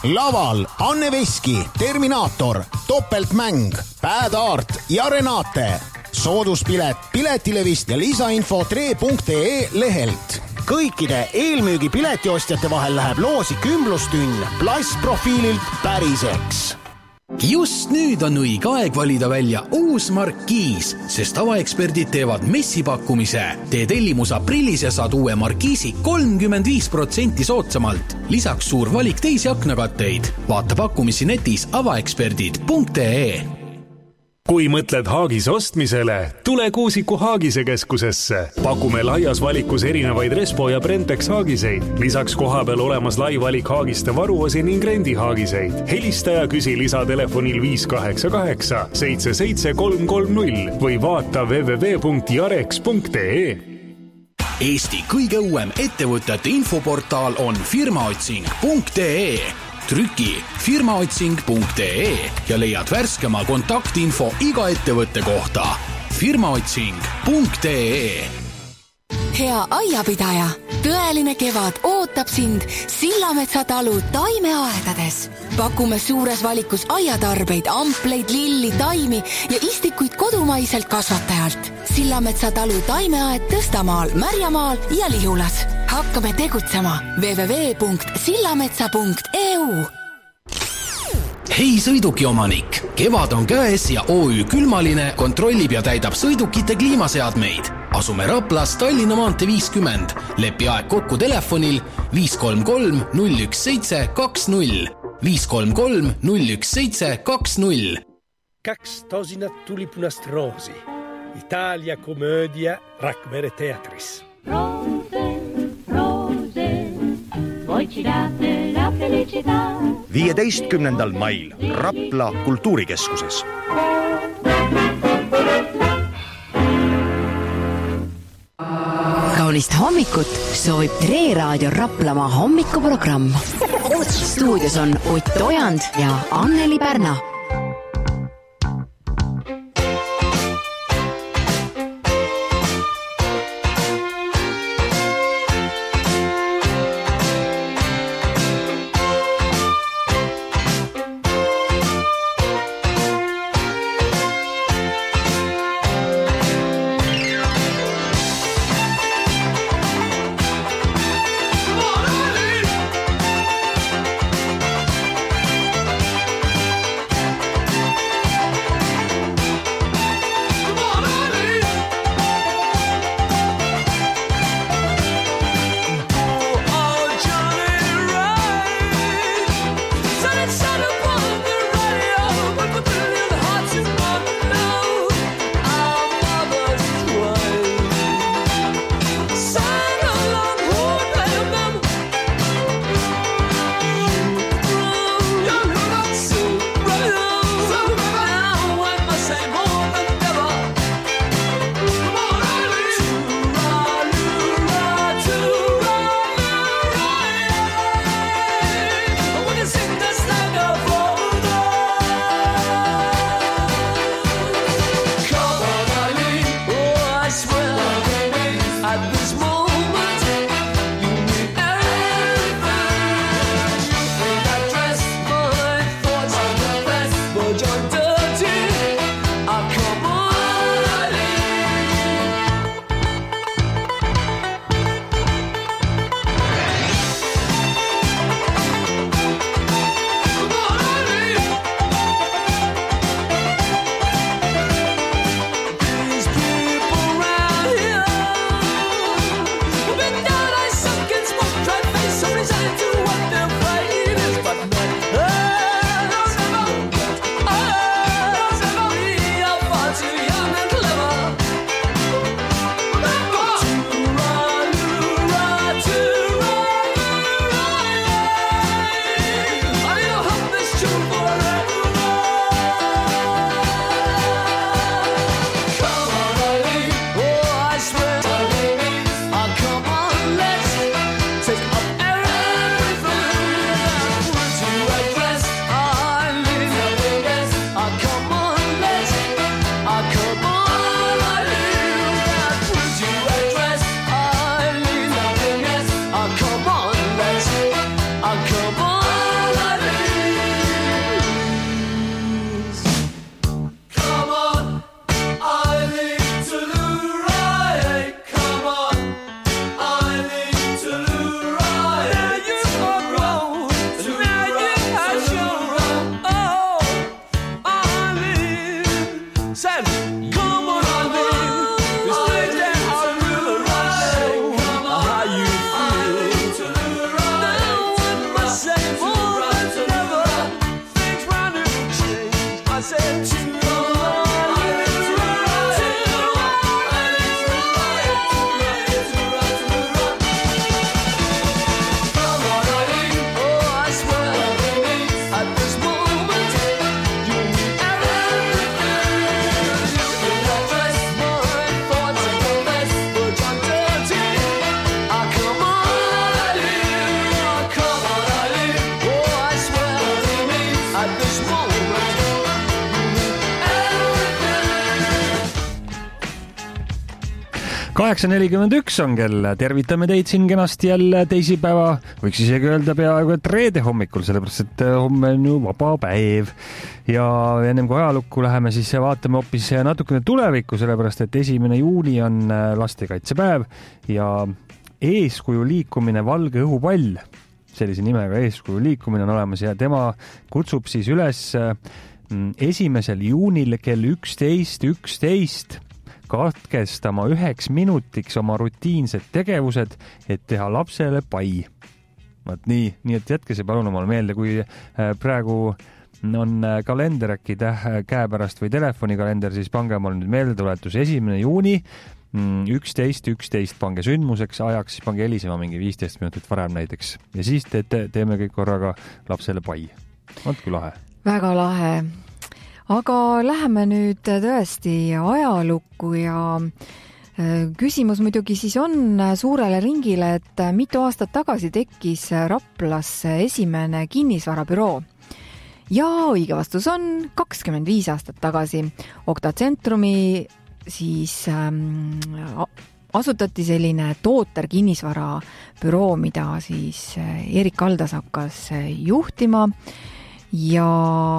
laval Anne Veski, Terminaator, Topeltmäng, Bad Art ja Renate. Sooduspilet Piletilevist ja lisainfo tre punkt ee lehelt. Kõikide eelmüügi piletiostjate vahel läheb loosi kümblustünn plastprofiililt päriseks. Just nüüd on õige aeg valida välja uus Markiis, sest tavaeksperdid teevad messipakkumise. Tee tellimus aprillis ja saad uue Markiisi kolmkümmend viis protsenti soodsamalt. Lisaks suur valik teisi aknakatteid. Vaata pakkumisi netis avaeksperdid punkt ee. Kui mõtled Haagis ostmisele, tule Kuusiku Haagise keskusesse. Pakume laias valikus erinevaid Respo ja Brentex Haagiseid. Lisaks koha peal olemas lai valik Haagiste varuosi ning rendi Haagiseid. Helista ja küsi lisatelefonil viis kaheksa kaheksa seitse seitse kolm kolm null või vaata w w w punkt jarex punkt ee. Eesti kõige uuem ettevõtete infoportaal on firmaotsing punkt ee. Trüki firmaotsing punkt ee ja leiad värskema kontaktinfo iga ettevõtte kohta. firmaotsing punkt ee. Hea aiapidaja, tõeline kevad ootab sind Sillametsa talu taimeaedades. Pakume suures valikus aiatarbeid, ampleid, lilli, taimi ja istikuid kodumaiselt kasvatajalt. Sillametsa talu taimeaed Tõstamaal, Märjamaal ja Lihulas. Hakkame tegutsema w w w punkt sillametsa punkt e u. Hei sõiduki omanik, kevad on käes ja O Ü Külmaline kontrollib ja täidab sõidukite kliimaseadmeid. Asume Raplas Tallinna maantee viiskümmend. Lepi aeg kokku telefonil viis kolm kolm null üks seitse kaks null. viis kolm kolm null üks seitse kaks null. Kaks tosinat tulipunast roosi. Italia komöödia Rakvere teatris. Rose, rose, voi ci date la felicità. viieteistkümnendal mail Rapla kultuurikeskuses. Kaunist hommikut soovib Tre Raadio Raplamaa hommikuprogramm. Stuudios on Ott Ojand ja Anneli Pärna. said, come on, Arvin. This thing that I really want to know how you feel. Now it must say more than ever. Things round it will change. I said, to kaheksa nelikümmend üks on kell, tervitame teid siin kenasti jälle teisipäeva, võiks isegi öelda peaaegu, et reede hommikul, sellepärast et homme on ju vaba päev. Ja ennem kui ajalukku läheme, siis vaatame hoopis natukene tulevikku, sellepärast et esimene juuni on lastekaitsepäev ja eeskuju liikumine valge õhupall, sellise nimega eeskuju liikumine on olemas ja tema kutsub siis üles esimesel juunil kell üksteist üksteist katkestama üheks minutiks oma rutiinsed tegevused, et teha lapsele pai. Vaat nii, nii et jätke see palun omale meelde, kui praegu on kalender äkki käepärast või telefonikalender, siis pange omale nüüd meeldetuletus esimene juuni, üksteist üksteist pange sündmuseks ajaks, siis pange helisema mingi viisteist minutit varem näiteks. Ja siis te, te, teeme kõik korraga lapsele pai. Vaat kui lahe. Väga lahe. Aga läheme nüüd tõesti ajalukku ja küsimus muidugi siis on suurele ringile, et mitu aastat tagasi tekkis Raplas esimene kinnisvarabüroo. Ja õige vastus on kakskümmend viis aastat tagasi. Okta Centrumi siis ähm, asutati selline Tooter kinnisvarabüroo, mida siis Erik Aldas hakkas juhtima ja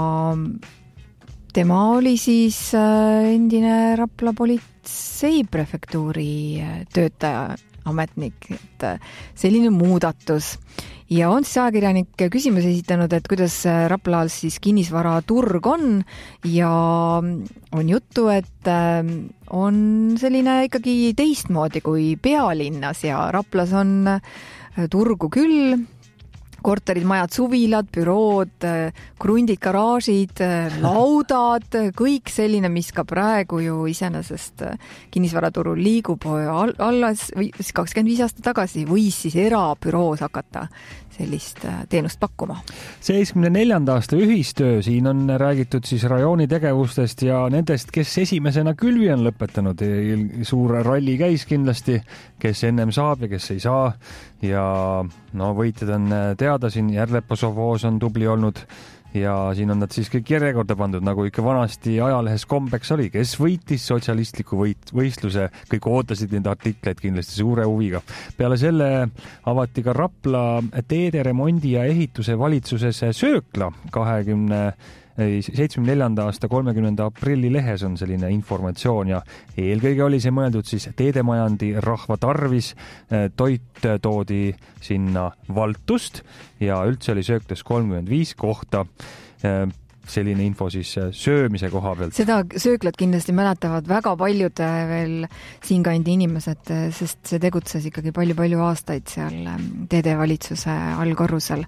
tema oli siis endine Rapla politseiprefektuuri töötaja, ametnik, et selline muudatus. Ja on siis ajakirjanik küsimus esitanud, et kuidas Raplal siis kinnisvaraturg on ja on juttu, et on selline ikkagi teistmoodi kui pealinnas ja Raplas on turgu küll, korterid, majad, suvilad, bürood, krundid, garaažid, laudad, kõik selline, mis ka praegu ju iseenesest kinnisvaraturul liigub alles kakskümmend viis aastat tagasi võis siis erabüroos hakata sellist teenust pakkuma. seitsmekümne neljanda aasta ühistöö, siin on räägitud siis rajooni tegevustest ja nendest, kes esimesena külvi on lõpetanud. Suur ralli käis kindlasti, kes ennem saab ja kes ei saa. Ja no võitjad on teada, siin Järlepa Sovoos on tubli olnud ja siin on nad siis kõik järjekorda pandud, nagu ikka vanasti ajalehes kombeks oli, kes võitis sotsialistliku võit, võistluse, kõik ootasid neid artikleid kindlasti suure huviga. Peale selle avati ka Rapla teede remondi ja ehituse valitsuses söökla kahekümne seitsmekümne neljanda aasta kolmekümnenda aprilli lehes on selline informatsioon ja eelkõige oli see mõeldud siis teedemajandi rahva tarvis, toit toodi sinna Valtust ja üldse oli sööklas kolmkümmend viis kohta. Selline info siis söömise koha pealt. Seda sööklat kindlasti mäletavad väga paljud veel siinkandi inimesed, sest see tegutses ikkagi palju-palju aastaid seal teedevalitsuse allkorrusel.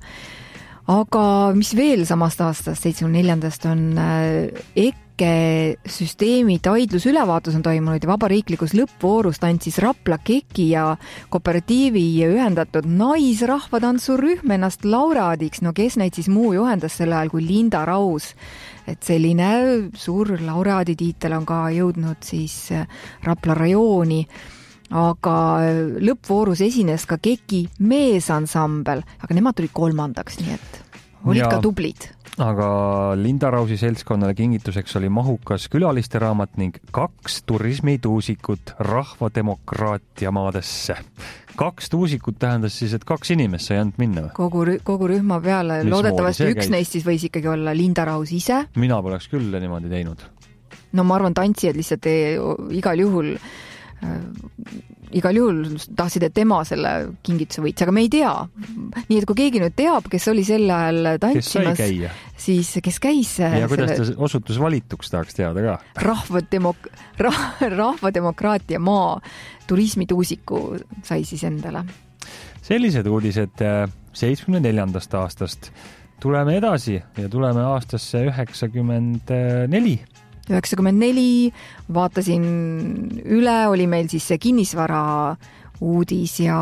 Aga mis veel samast aastast, seitsmekümne neljandast on E K E süsteemi taidlusülevaatus on toimunud ja vabariiklikus lõppvoorus tantsis Rapla Keki ja kooperatiivi ühendatud naisrahvatantsurühm ennast laureaadiks. No kes neid siis muu juhendas sel ajal kui Linda Raus. Et selline suur laureaaditiitel on ka jõudnud siis Rapla rajooni. Aga lõppvoorus esines ka Keki meesansambel, aga nemad tulid kolmandaks, nii et olid ja, ka tublid. Aga Linda Rausi seltskonnale kingituseks oli mahukas külaliste raamat ning kaks turismituusikut rahvademokraatia maadesse. Kaks tuusikut tähendas siis, et kaks inimest sai ainult minna. Kogu, kogu rühma peale. Mis loodetavasti üks käis? Neist siis võis ikkagi olla Linda Raus ise. Mina poleks küll niimoodi teinud. No ma arvan, tantsijad lihtsalt ei, igal juhul igal juhul tahtsid, et tema selle kingituse võits, aga me ei tea. Nii et kui keegi nüüd teab, kes oli sel ajal tantsimas, siis kes käis ja kuidas ta osutus valituks, tahaks teada ka. Rahvademok- rah, rahvademokraatia maa turismituusiku sai siis endale. Sellised uudised seitsmekümne neljandast aastast. Tuleme edasi ja tuleme aastasse üheksakümmend neli. üheksakümmend neli, vaatasin üle, oli meil siis see kinnisvara uudis ja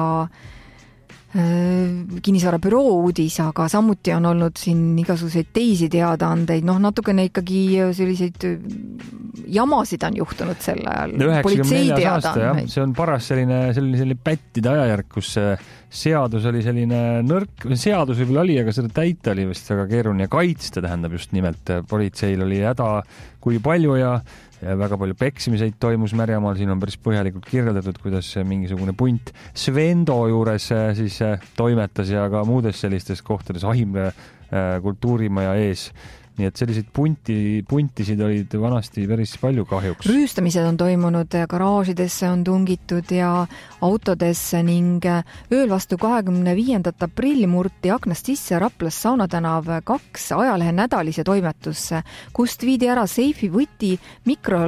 äh, kinnisvara büroo uudis, aga samuti on olnud siin igasuguseid teisi teadaandeid, noh natukene ikkagi selliseid jamasid on juhtunud sel ajal. üheksakümne neljas aasta, jah. See on paras selline, selline, selline pättide ajajärk, kus seadus oli selline nõrk, seadus võib-olla oli, aga seda täita oli vist väga keeruline ja kaitsta, tähendab just nimelt. Politseil oli häda kui palju ja, ja väga palju peksimiseid toimus Märjamaal. Siin on päris põhjalikult kirjeldatud, kuidas mingisugune punt Svendo juures siis toimetas ja ka muudes sellistes kohtades Ahimre kultuurimaja ees. Nii et selliseid punti, puntisid olid vanasti päris palju kahjuks. Rüüstamised on toimunud, garaažidesse on tungitud ja autodesse ning ööl vastu kahekümne viiendat aprilli murti aknast sisse Raplas Saunatänav kaks ajalehe nädalise toimetusse, kust viidi ära seifi võti, mikro,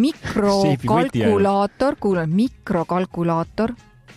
mikrokalkulaator, kuulen, mikrokalkulaator,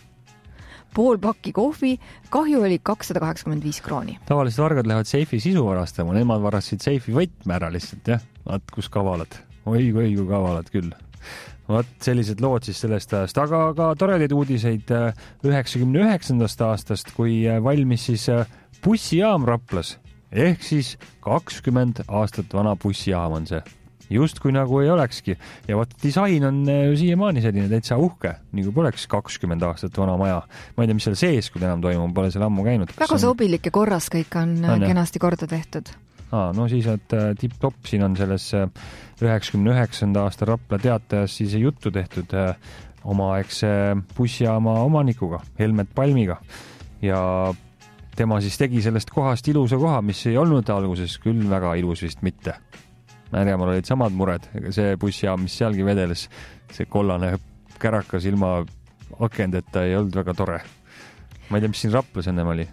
pool pakki kohvi, kahju oli kakssada kaheksakümmend viis krooni. Tavaliselt vargad lähevad seifi sisu varastama, nemad varasid seifi võtme ära lihtsalt, jah. Vaat, kus kavalad. Oi, oi, kui kavalad küll. Vaat, sellised lood siis sellest ajast. Aga ka toredaid uudiseid üheksakümne üheksandast aastast, kui valmis siis bussijaam Raplas. Ehk siis kakskümmend aastat vana bussijaam on see. Just kui nagu ei olekski. Ja vaat disain on ju siiamaani selline täitsa uhke, nii kui poleks kakskümmend aastat vana maja. Ma ei tea, mis seal sees, kui enam toimub, pole seal ammu käinud. Väga on... sobilik ja korras kõik on, on kenasti korda tehtud. Aa, no siis et tipp-top, siin on selles üheksakümne üheksanda aasta Rapla Teatajas siis juttu tehtud omaaegse bussijaama omanikuga, Helmet Palmiga. Ja tema siis tegi sellest kohast ilusa koha, mis ei olnud alguses küll väga ilus vist mitte. Märjamaal olid samad mured, see bussijaam, mis sealgi vedeles, see kollane kärakas ilma akendeta ei olnud väga tore. Ma ei tea, mis siin Raplas ennem oli?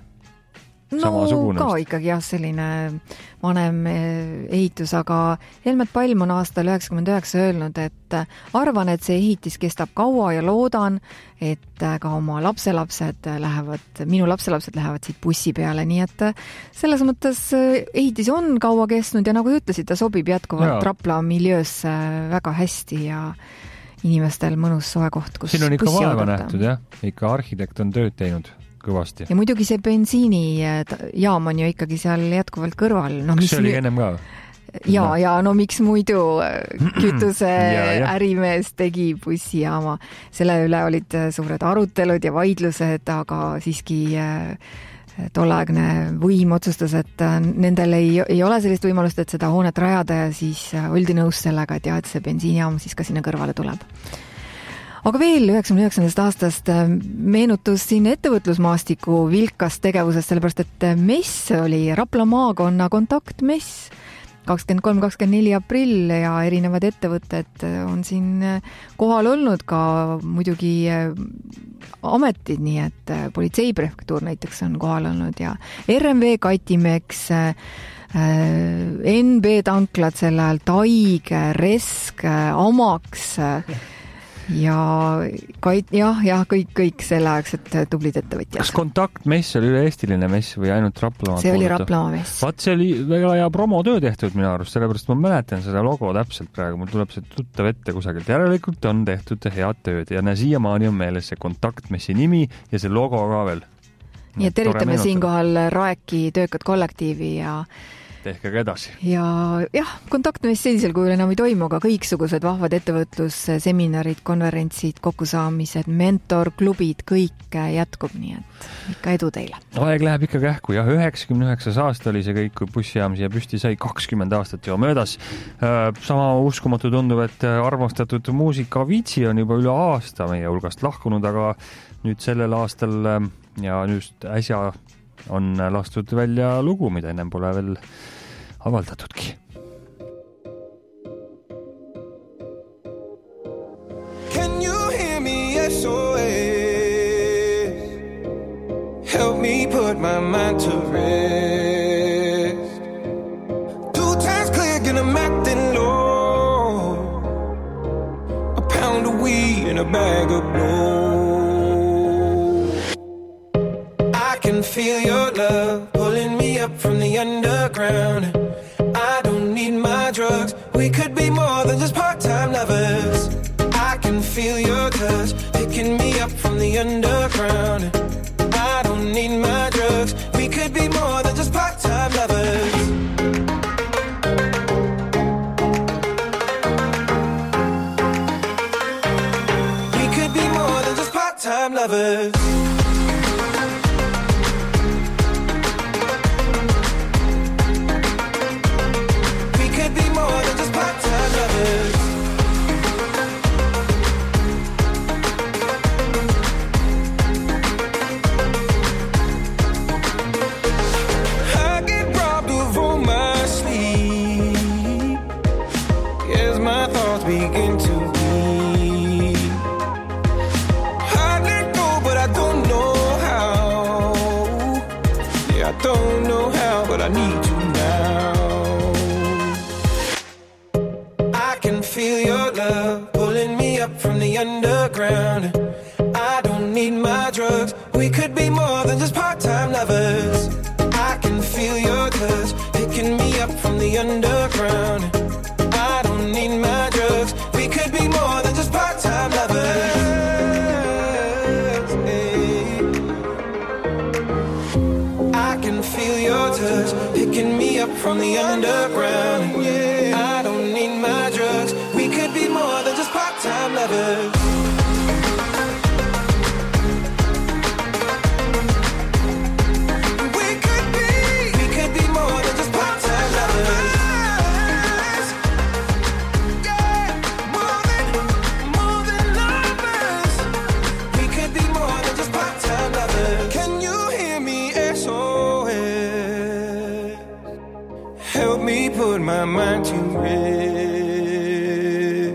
No ka ikkagi jah, selline vanem ehitus, aga Helmet Palm on aastal üheksakümmend üheksa öelnud, et arvan, et see ehitis kestab kaua ja loodan, et ka oma lapselapsed lähevad, minu lapselapsed lähevad siit bussi peale, nii et selles mõttes ehitis on kaua kestnud ja nagu ütlesid, ta sobib jätkuvalt Rapla miljöös väga hästi ja inimestel mõnus soe koht, kus siin on ikka vaeva nähtud, jah, ikka arhitekt on tööd teinud kõvasti. Ja muidugi see bensiinijaam on ju ikkagi seal jätkuvalt kõrval. No, kas see oli ennem ka? Ja, ja no miks muidu kütuse ja, ja. ärimees tegi bussijaama. Selle üle olid suured arutelud ja vaidlused, aga siiski tolleaegne võim otsustas, et nendel ei, ei ole sellist võimalust, et seda hoonet rajada ja siis oldi nõus sellega, et jah, et see bensiinijaam siis ka sinna kõrvale tuleb. Aga veel üheksakümne üheksandast aastast meenutus siin ettevõtlusmaastiku vilkast tegevusest, sellepärast et mess oli Rapla maakonna kontaktmess kakskümmend kolm kakskümmend neli aprill ja erinevad ettevõtted on siin kohal olnud, ka muidugi ametid, nii et politseiprefektuur näiteks on kohal olnud ja R M V Katimex, N B tanklad sel ajal, Taige, Resk, Amaks ja kait, jah, jah, kõik, kõik selleaegsed tublid ettevõtjad. Kas kontaktmess oli üle-eestiline mess või ainult Raplamaa? See oli Raplamaa mess. Vaat see oli väga hea promotöö tehtud minu arust, sellepärast ma mäletan seda logo täpselt praegu, mul tuleb see tuttav ette kusagilt. Järelikult on tehtud head tööd ja siiamaani on meeles see kontaktmessi nimi ja see logo ka veel. Nii et tervitame siinkohal Raeki töökat kollektiivi ja tehke ka edasi. Ja jah, kontaktmess sellisel kujul enam ei toimu, aga kõiksugused vahvad ettevõtlusseminarid, konverentsid, kokkusaamised, mentorklubid, kõik jätkub, nii et ikka edu teile. Aeg läheb ikka kähku, jah, üheksakümne üheksas aasta oli see kõik, kui bussijaam siia püsti sai, kakskümmend aastat jo möödas. Sama uskumatu tundub, et armastatud muusika Viitsi on juba üle aasta meie hulgast lahkunud, aga nüüd sellel aastal ja just äsja on lastud välja lugu, mida ennem pole veel avaldatudki. Can you hear me S O S. Help me put my mind to rest. Two times clear, and I'm acting low. A pound of weed and a bag of blow. I can feel your love pulling me up from the underground. I don't need my drugs. We could be more than just part-time lovers. I can feel your touch picking me up from the underground. I don't need my drugs. We could be more than just part-time lovers. We could be more than just part-time lovers. Begin to be. I let go, but I don't know how. Yeah, I don't know how, but I need to now. I can feel your love pulling me up from the underground. I don't need my drugs. We could be more than just part-time lovers. I can feel your touch picking me up from the underground. I don't need my drugs. We could be more than just part-time lovers. Hey. I can feel your touch picking me up from the underground. Yeah. I don't need my drugs. We could be more than just part-time lovers. We could be, we could be more than just part-time lovers. Help me put my mind to rest.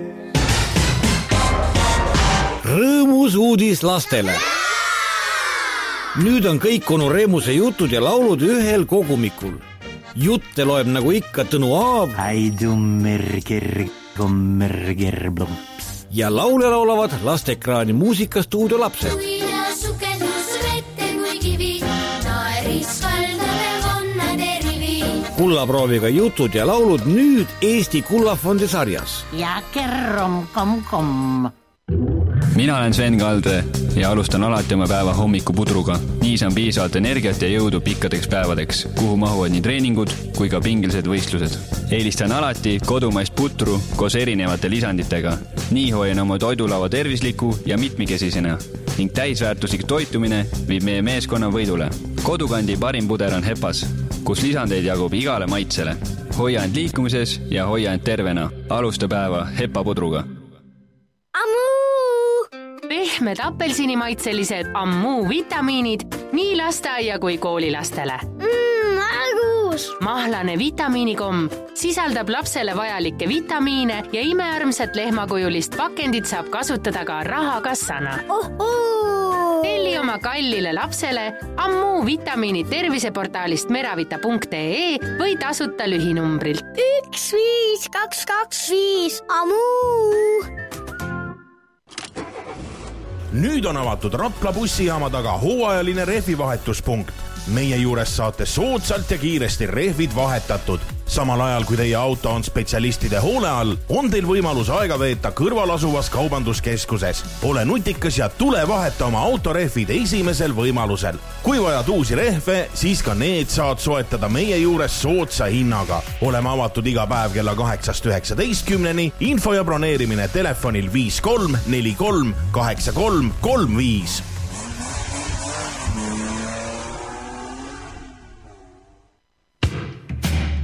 Rõõmus uudis lastele. Nüüd on kõik onu Remuse jutud ja laulud ühel kogumikul. Jutte loeb nagu ikka Tõnu Aav. Aidummerger, kommerger, blomps. Ja laule laulavad lasteekraani muusikastuudio lapsed. Kuida sukendus vette kui kivi, naeris valdave konnade rivi. Kullaprooviga jutud ja laulud nüüd Eesti Kullafondi sarjas. Ja kerrom kom-kom. Mina olen Sven Kaldre ja alustan alati oma päeva hommikupudruga. Nii saan piisavalt energiat ja jõudu pikkadeks päevadeks, kuhu mahuvad nii treeningud kui ka pingelised võistlused. Eelistan alati kodumaist putru koos erinevate lisanditega. Nii hoian oma toidulava tervisliku ja mitmikesisena ning täisväärtuslik toitumine viib meie meeskonna võidule. Kodukandi parim puder on Hepas, kus lisandeid jagub igale maitsele. Hoia end liikumises ja hoia end tervena. Alusta päeva Hepa pudruga. Pehmed apelsinimaitselised Ammu vitamiinid nii lasteaia kui koolilastele. Mmm, algus! Mahlane vitamiinikomm sisaldab lapsele vajalikke vitamiine ja imearmsat lehmakujulist pakendit saab kasutada ka rahakassana. Oh -oh. Telli oma kallile lapsele Ammu vitamiinid terviseportaalist meravita punkt ee või tasuta lühinumbrilt. üks viis kaks kaks viis Ammu! Nüüd on avatud Rapla bussijaama taga hooajaline rehvivahetuspunkt. Meie juures saate soodsalt ja kiiresti rehvid vahetatud. Samal ajal, kui teie auto on spetsialistide hoole all, on teil võimalus aega veeta kõrval asuvas kaubanduskeskuses. Ole nutikas ja tule vaheta oma autorehvid esimesel võimalusel. Kui vajad uusi rehve, siis ka need saad soetada meie juures soodsa hinnaga. Oleme avatud iga päev kella kaheksast üheksateistkümneni. Info ja broneerimine telefonil viis kolm neli kolm kaheksa kolm kolm viis.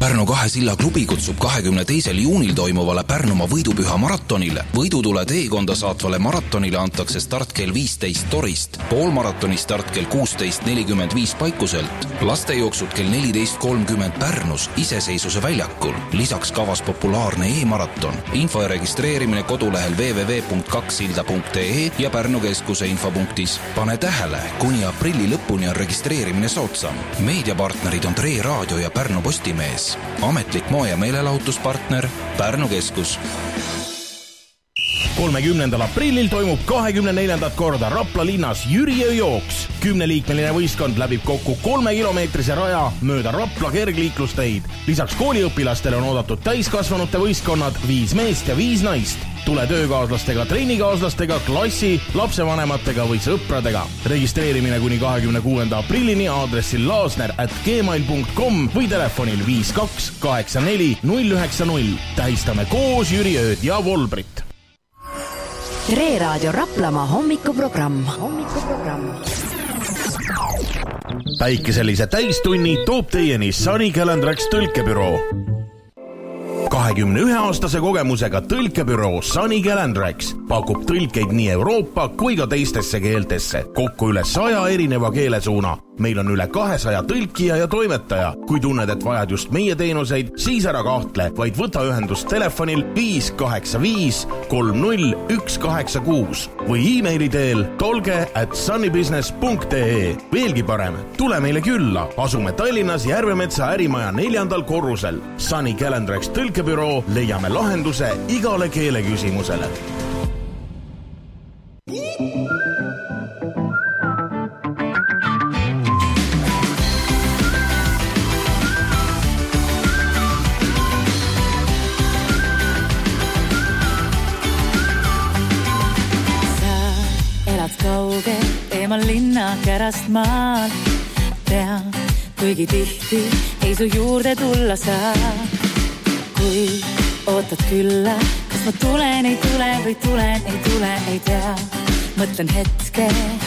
Pärnu kahe silla klubi kutsub kahekümne teisel juunil toimuvale Pärnumaa võidupüha maratonile. Võidutule teekonda saatvale maratonile antakse start kell viisteist Torist, poolmaratoni start kell kuusteist nelikümmend viis Paikuselt, lastejooksud kell neliteist kolmkümmend Pärnus Iseseisvuse väljakul, lisaks kavas populaarne e-maraton. Info ja registreerimine kodulehel w w w punkt kaks silda punkt e ja Pärnu keskuse infopunktis. Pane tähele, kuni aprilli lõpuni on registreerimine soodsam. Meediapartnerid on Tre Raadio ja Pärnu Postimees. Ametlik moe- ja meelelahutuspartner Pärnu keskus. kolmekümnendal aprillil toimub kahekümne neljandat korda Rapla linnas Jüriöö jooks. Kümneliikmeline võistkond läbib kokku kolme kilomeetrise raja mööda Rapla kergliiklusteid. Lisaks kooliõpilastele on oodatud täiskasvanute võistkonnad viis meest ja viis naist. Tule töökaaslastega, trennikaaslastega, klassi, lapsevanematega või sõpradega. Registreerimine kuni kahekümne kuuenda aprillini aadressil laasner at gmail punkt com või telefonil viis kaks kaheksa neli null üheksa null. Tähistame koos Jüriööd ja Volbrit. Tre Raadio Raplamaa hommikuprogramm. hommikuprogramm. Päikeselise täistunni toob teieni Sunny Calendrax tõlkebüroo. kahekümne ühe aastase kogemusega tõlkebüroo Sunny Calendrax pakub tõlkeid nii Euroopa kui ka teistesse keeltesse. Kokku üle saja erineva keelesuuna. Meil on üle kahesaja tõlkija ja toimetaja. Kui tunned, et vajad just meie teenuseid, siis ära kahtle, vaid võta ühendust telefonil viis kaheksa viis kolm null üks kaheksa kuus või e-maili teel tolge at sunnybusiness punkt ee. Veelgi parem, tule meile külla. Asume Tallinnas Järvemetsa ärimaja neljandal korrusel. Sunny Calendrax tõlkebüroo, leiame lahenduse igale keeleküsimusele. Kauge eemal linna kärast maal tean, kuigi tihti ei su juurde tulla saa. Kui ootad külla, kas ma tulen, ei tule või tulen, ei tule, ei tea. Mõtlen hetke.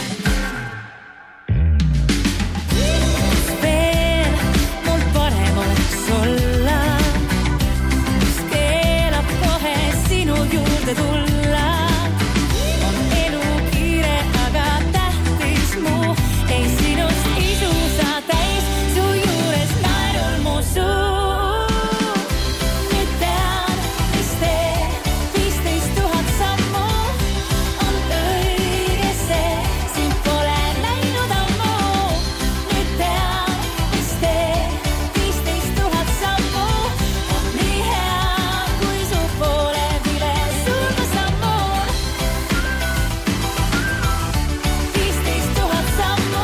Veel mul parem oleks olla, mis keelab kohe sinu juurde tulla. Ei sinust isu saa täis, su juures naerul mu suu. Nüüd tean, mis tee, viisteist tuhat sammu on õige see, sind pole näinud ammu. Nüüd tean, mis tee, viisteist tuhat sammu on nii hea, kui su poole vile surma sammu. viisteist tuhat sammu.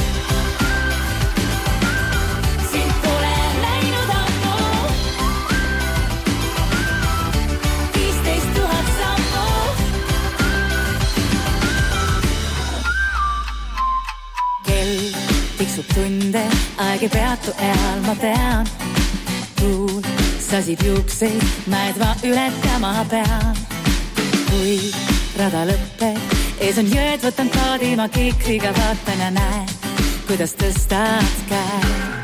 Tiksub tunde, aeg ei peatu eal, ma tean. Tuul sasib juukseid, mäed ma ületama pean. Kui rada lõpeb, ees on jõed, võtan kaadi, ma kikriga vaatan ja näen, kuidas tõstad käe.